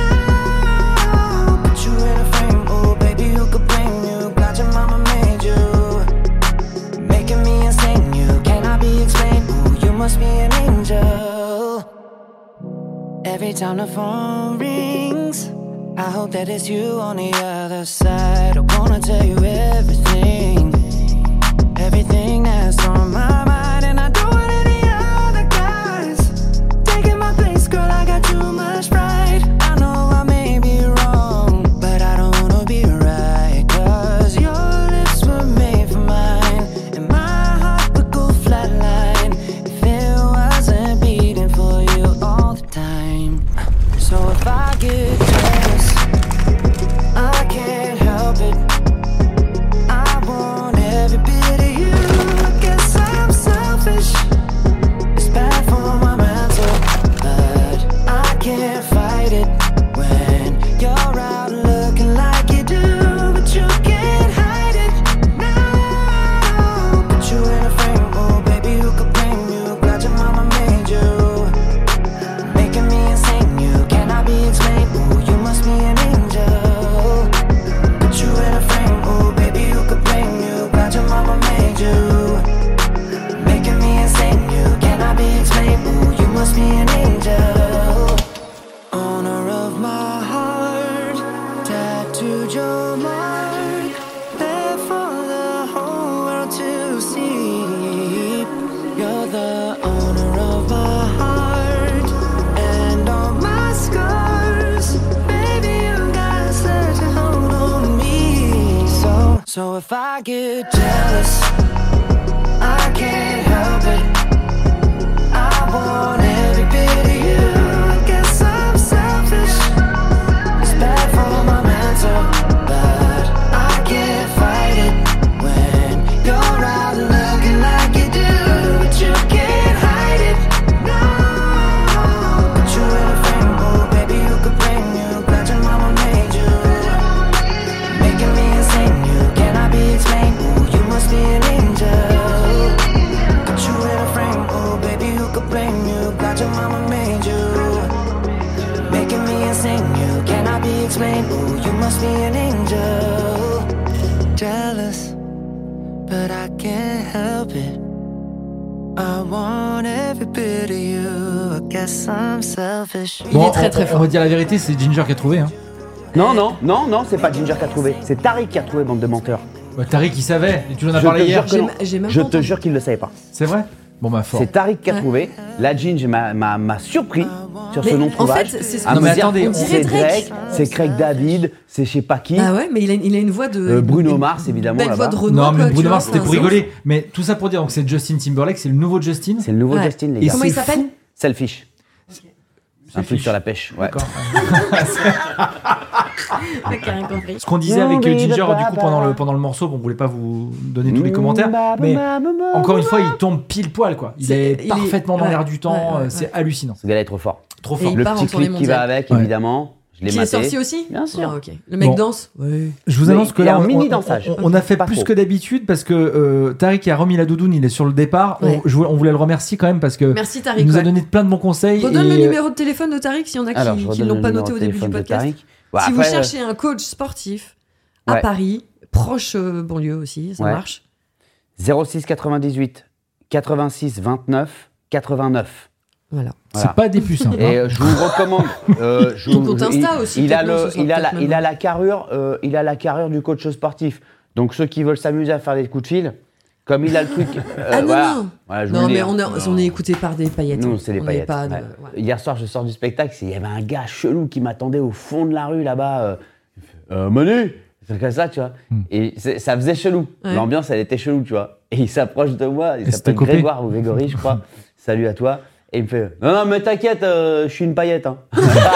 No, put you in a frame. Oh, baby, who could blame you? Glad your mama made you, making me insane. You cannot be explained. Ooh, you must be an angel. Every time the phone rings, I hope that it's you on the other side. I wanna tell you everything, everything that's on my mind. And I don't want any other guys taking my place, girl, I got too much pride. I know I may be wrong, but I don't wanna be right. Cause your lips were made for mine, and my heart would go flatline if it wasn't beating for you all the time. So if I get jealous, I can't help it. I want every bit of you. I guess I'm so So if I get jealous, I can't help it. I want every bit of you. I guess I'm selfish. It's bad for my mental, but I can't fight it when you're out looking like you do, but you can't hide it. No, put you in a frame, oh baby, who could blame you? Glad your mama made you, making me insane. You cannot be explained. Ooh, you must be an angel. Put you in a frame, oh baby, who could blame you? Glad your mama made you, making me insane. You cannot be explained. Ooh, you must be an angel. Jealous, but I can't help it. I want every bit of you. I guess I'm selfish. Il est très très on, fort. on va dire la vérité, c'est Ginger qui a trouvé. Hein. Non, non, non, non, c'est pas Ginger qui a trouvé. C'est Tariq qui a trouvé, bande de menteurs. Bah, Tariq, il savait. Et tu en as Je parlé te hier. jure que non. J'ai- j'ai même Je pas te entendu. jure qu'il ne le savait pas. C'est vrai. Bon bah fort. C'est Tariq qui a Ouais. trouvé. La Ginger m'a- m'a m'a surpris sur Mais ce nom en trouvage. fait, c'est ce à qu'on me mais dire, attendez, on c'est dirait Drake. Drake, c'est Craig David, c'est je sais pas qui. Ah ouais, mais il a, il a une voix de. Euh, Bruno une Mars, évidemment, Belle voix là-bas. de Renaud. Non mais quoi, tu Bruno vois, Mars c'était c'est pour un rigoler. Mais tout ça pour dire donc c'est Justin Timberlake, c'est le nouveau Justin. C'est le nouveau Ouais. Justin, les Et gars. Comment il s'appelle Selfish. Un truc Selfish. sur la pêche. Ouais. D'accord. Mec, il a rien compris. Ce qu'on disait avec euh, Ginger du coup pendant le pendant le morceau, bon, on voulait pas vous donner tous les commentaires, mais encore une fois il tombe pile poil quoi. Il C'est- est il est- parfaitement dans ouais, l'air du temps, ouais, ouais, euh, c'est ouais. hallucinant. Ce gars-là est trop fort. Trop Et fort. il Le part en petit tournée clip qui va mondiale. avec, Ouais. évidemment. Je l'ai Qui est maté. sorti aussi Bien sûr. Ah, ok. Le mec Bon. danse Oui. Je vous Mais annonce que il est là, en on, mini on- dansage. on- on a fait Pas plus trop. que d'habitude parce que euh, Tariq a remis la doudoune, il est sur le départ. Ouais. On, je voulais- on voulait le remercier quand même parce que Merci Tariq. il nous a ouais. donné plein de bons conseils. Redonne et, le euh, numéro de téléphone de Tariq s'il y en a qui Alors, je qui redonne l'ont le pas numéro noté de au début du téléphone de podcast. Tariq. Bon, Si vous après, cherchez un coach sportif à Ouais. Paris, proche euh, banlieue aussi, ça Ouais. marche. zéro six quatre-vingt-dix-huit quatre-vingt-six vingt-neuf quatre-vingt-neuf. Voilà. c'est Voilà. pas des plus simples. Et euh, je vous recommande. euh, je Ton vous- compte il- Insta aussi, Il a peut-être, non, le, ce sera il a la, peut-être il a même. la carrure, euh, il a la carrure du coach sportif. Donc ceux qui veulent s'amuser à faire des coups de fil, comme il a le truc. euh, Ah non, voilà. non. Voilà, je vous Non, le dis, mais hein. on est, on est écouté par des paillettes. Nous, hein. c'est les On est paillettes. pas de- ouais. ouais. Hier soir, je sors du spectacle, il y avait un gars chelou qui m'attendait au fond de la rue là-bas. Euh, euh, Manu, c'est comme ça, tu vois. Et c'est- ça faisait chelou. Ouais. L'ambiance, elle était chelou, tu vois. Et il s'approche de moi, il c'était s'appelle copé. Grégoire ou Grégory, je crois. Salut à toi. Et il me fait non, non, mais t'inquiète, euh, je suis une paillette. Hein.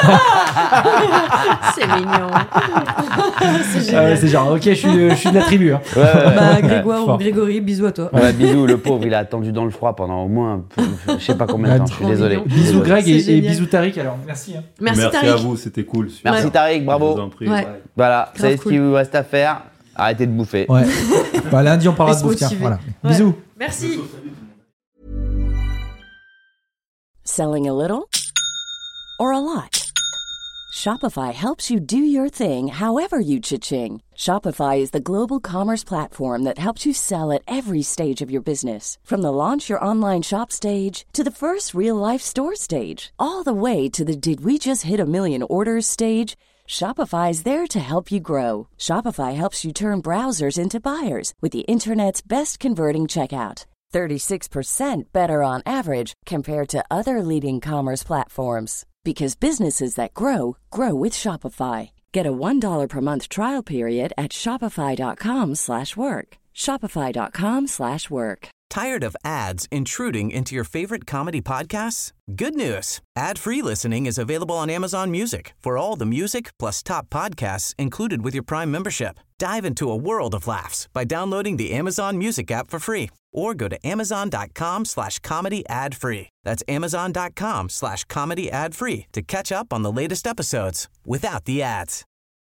C'est mignon. c'est Ah ouais, génial. c'est genre, ok, je suis, je suis de la tribu. Hein. Ouais, ouais, ouais. Bah, Grégoire Fort. ou Grégory, bisous à toi. Ouais, bisous, le pauvre, il a attendu dans le froid pendant au moins, je sais pas combien de temps, je suis Trop désolé. mignon. Bisous Désolé. Greg C'est et, et génial. bisous Tariq alors. Merci. Hein. Merci, à Tariq. vous, c'était cool. super. Merci Ouais. Tariq, Je bravo. vous en prie. Ouais. Voilà, Grave c'est ce cool. qu'il vous reste à faire. Arrêtez de bouffer. Ouais. Bah, lundi on parlera Et de se bouffe. tiens, motiver. Voilà. Ouais. Bisous. Merci. Selling a little or a lot? Shopify helps you do your thing however you cha-ching. Shopify is the global commerce platform that helps you sell at every stage of your business. From the launch your online shop stage to the first real life store stage, all the way to the did we just hit a million orders stage. Shopify's there to help you grow. Shopify helps you turn browsers into buyers with the internet's best converting checkout. thirty-six percent better on average compared to other leading commerce platforms. Because businesses that grow, grow with Shopify. Get a one dollar per month trial period at shopify.com slash work. Shopify.com slash work. Tired of ads intruding into your favorite comedy podcasts? Good news. Ad-free listening is available on Amazon Music for all the music plus top podcasts included with your Prime membership. Dive into a world of laughs by downloading the Amazon Music app for free or go to amazon.com slash comedy ad free. That's amazon.com slash comedy ad free to catch up on the latest episodes without the ads.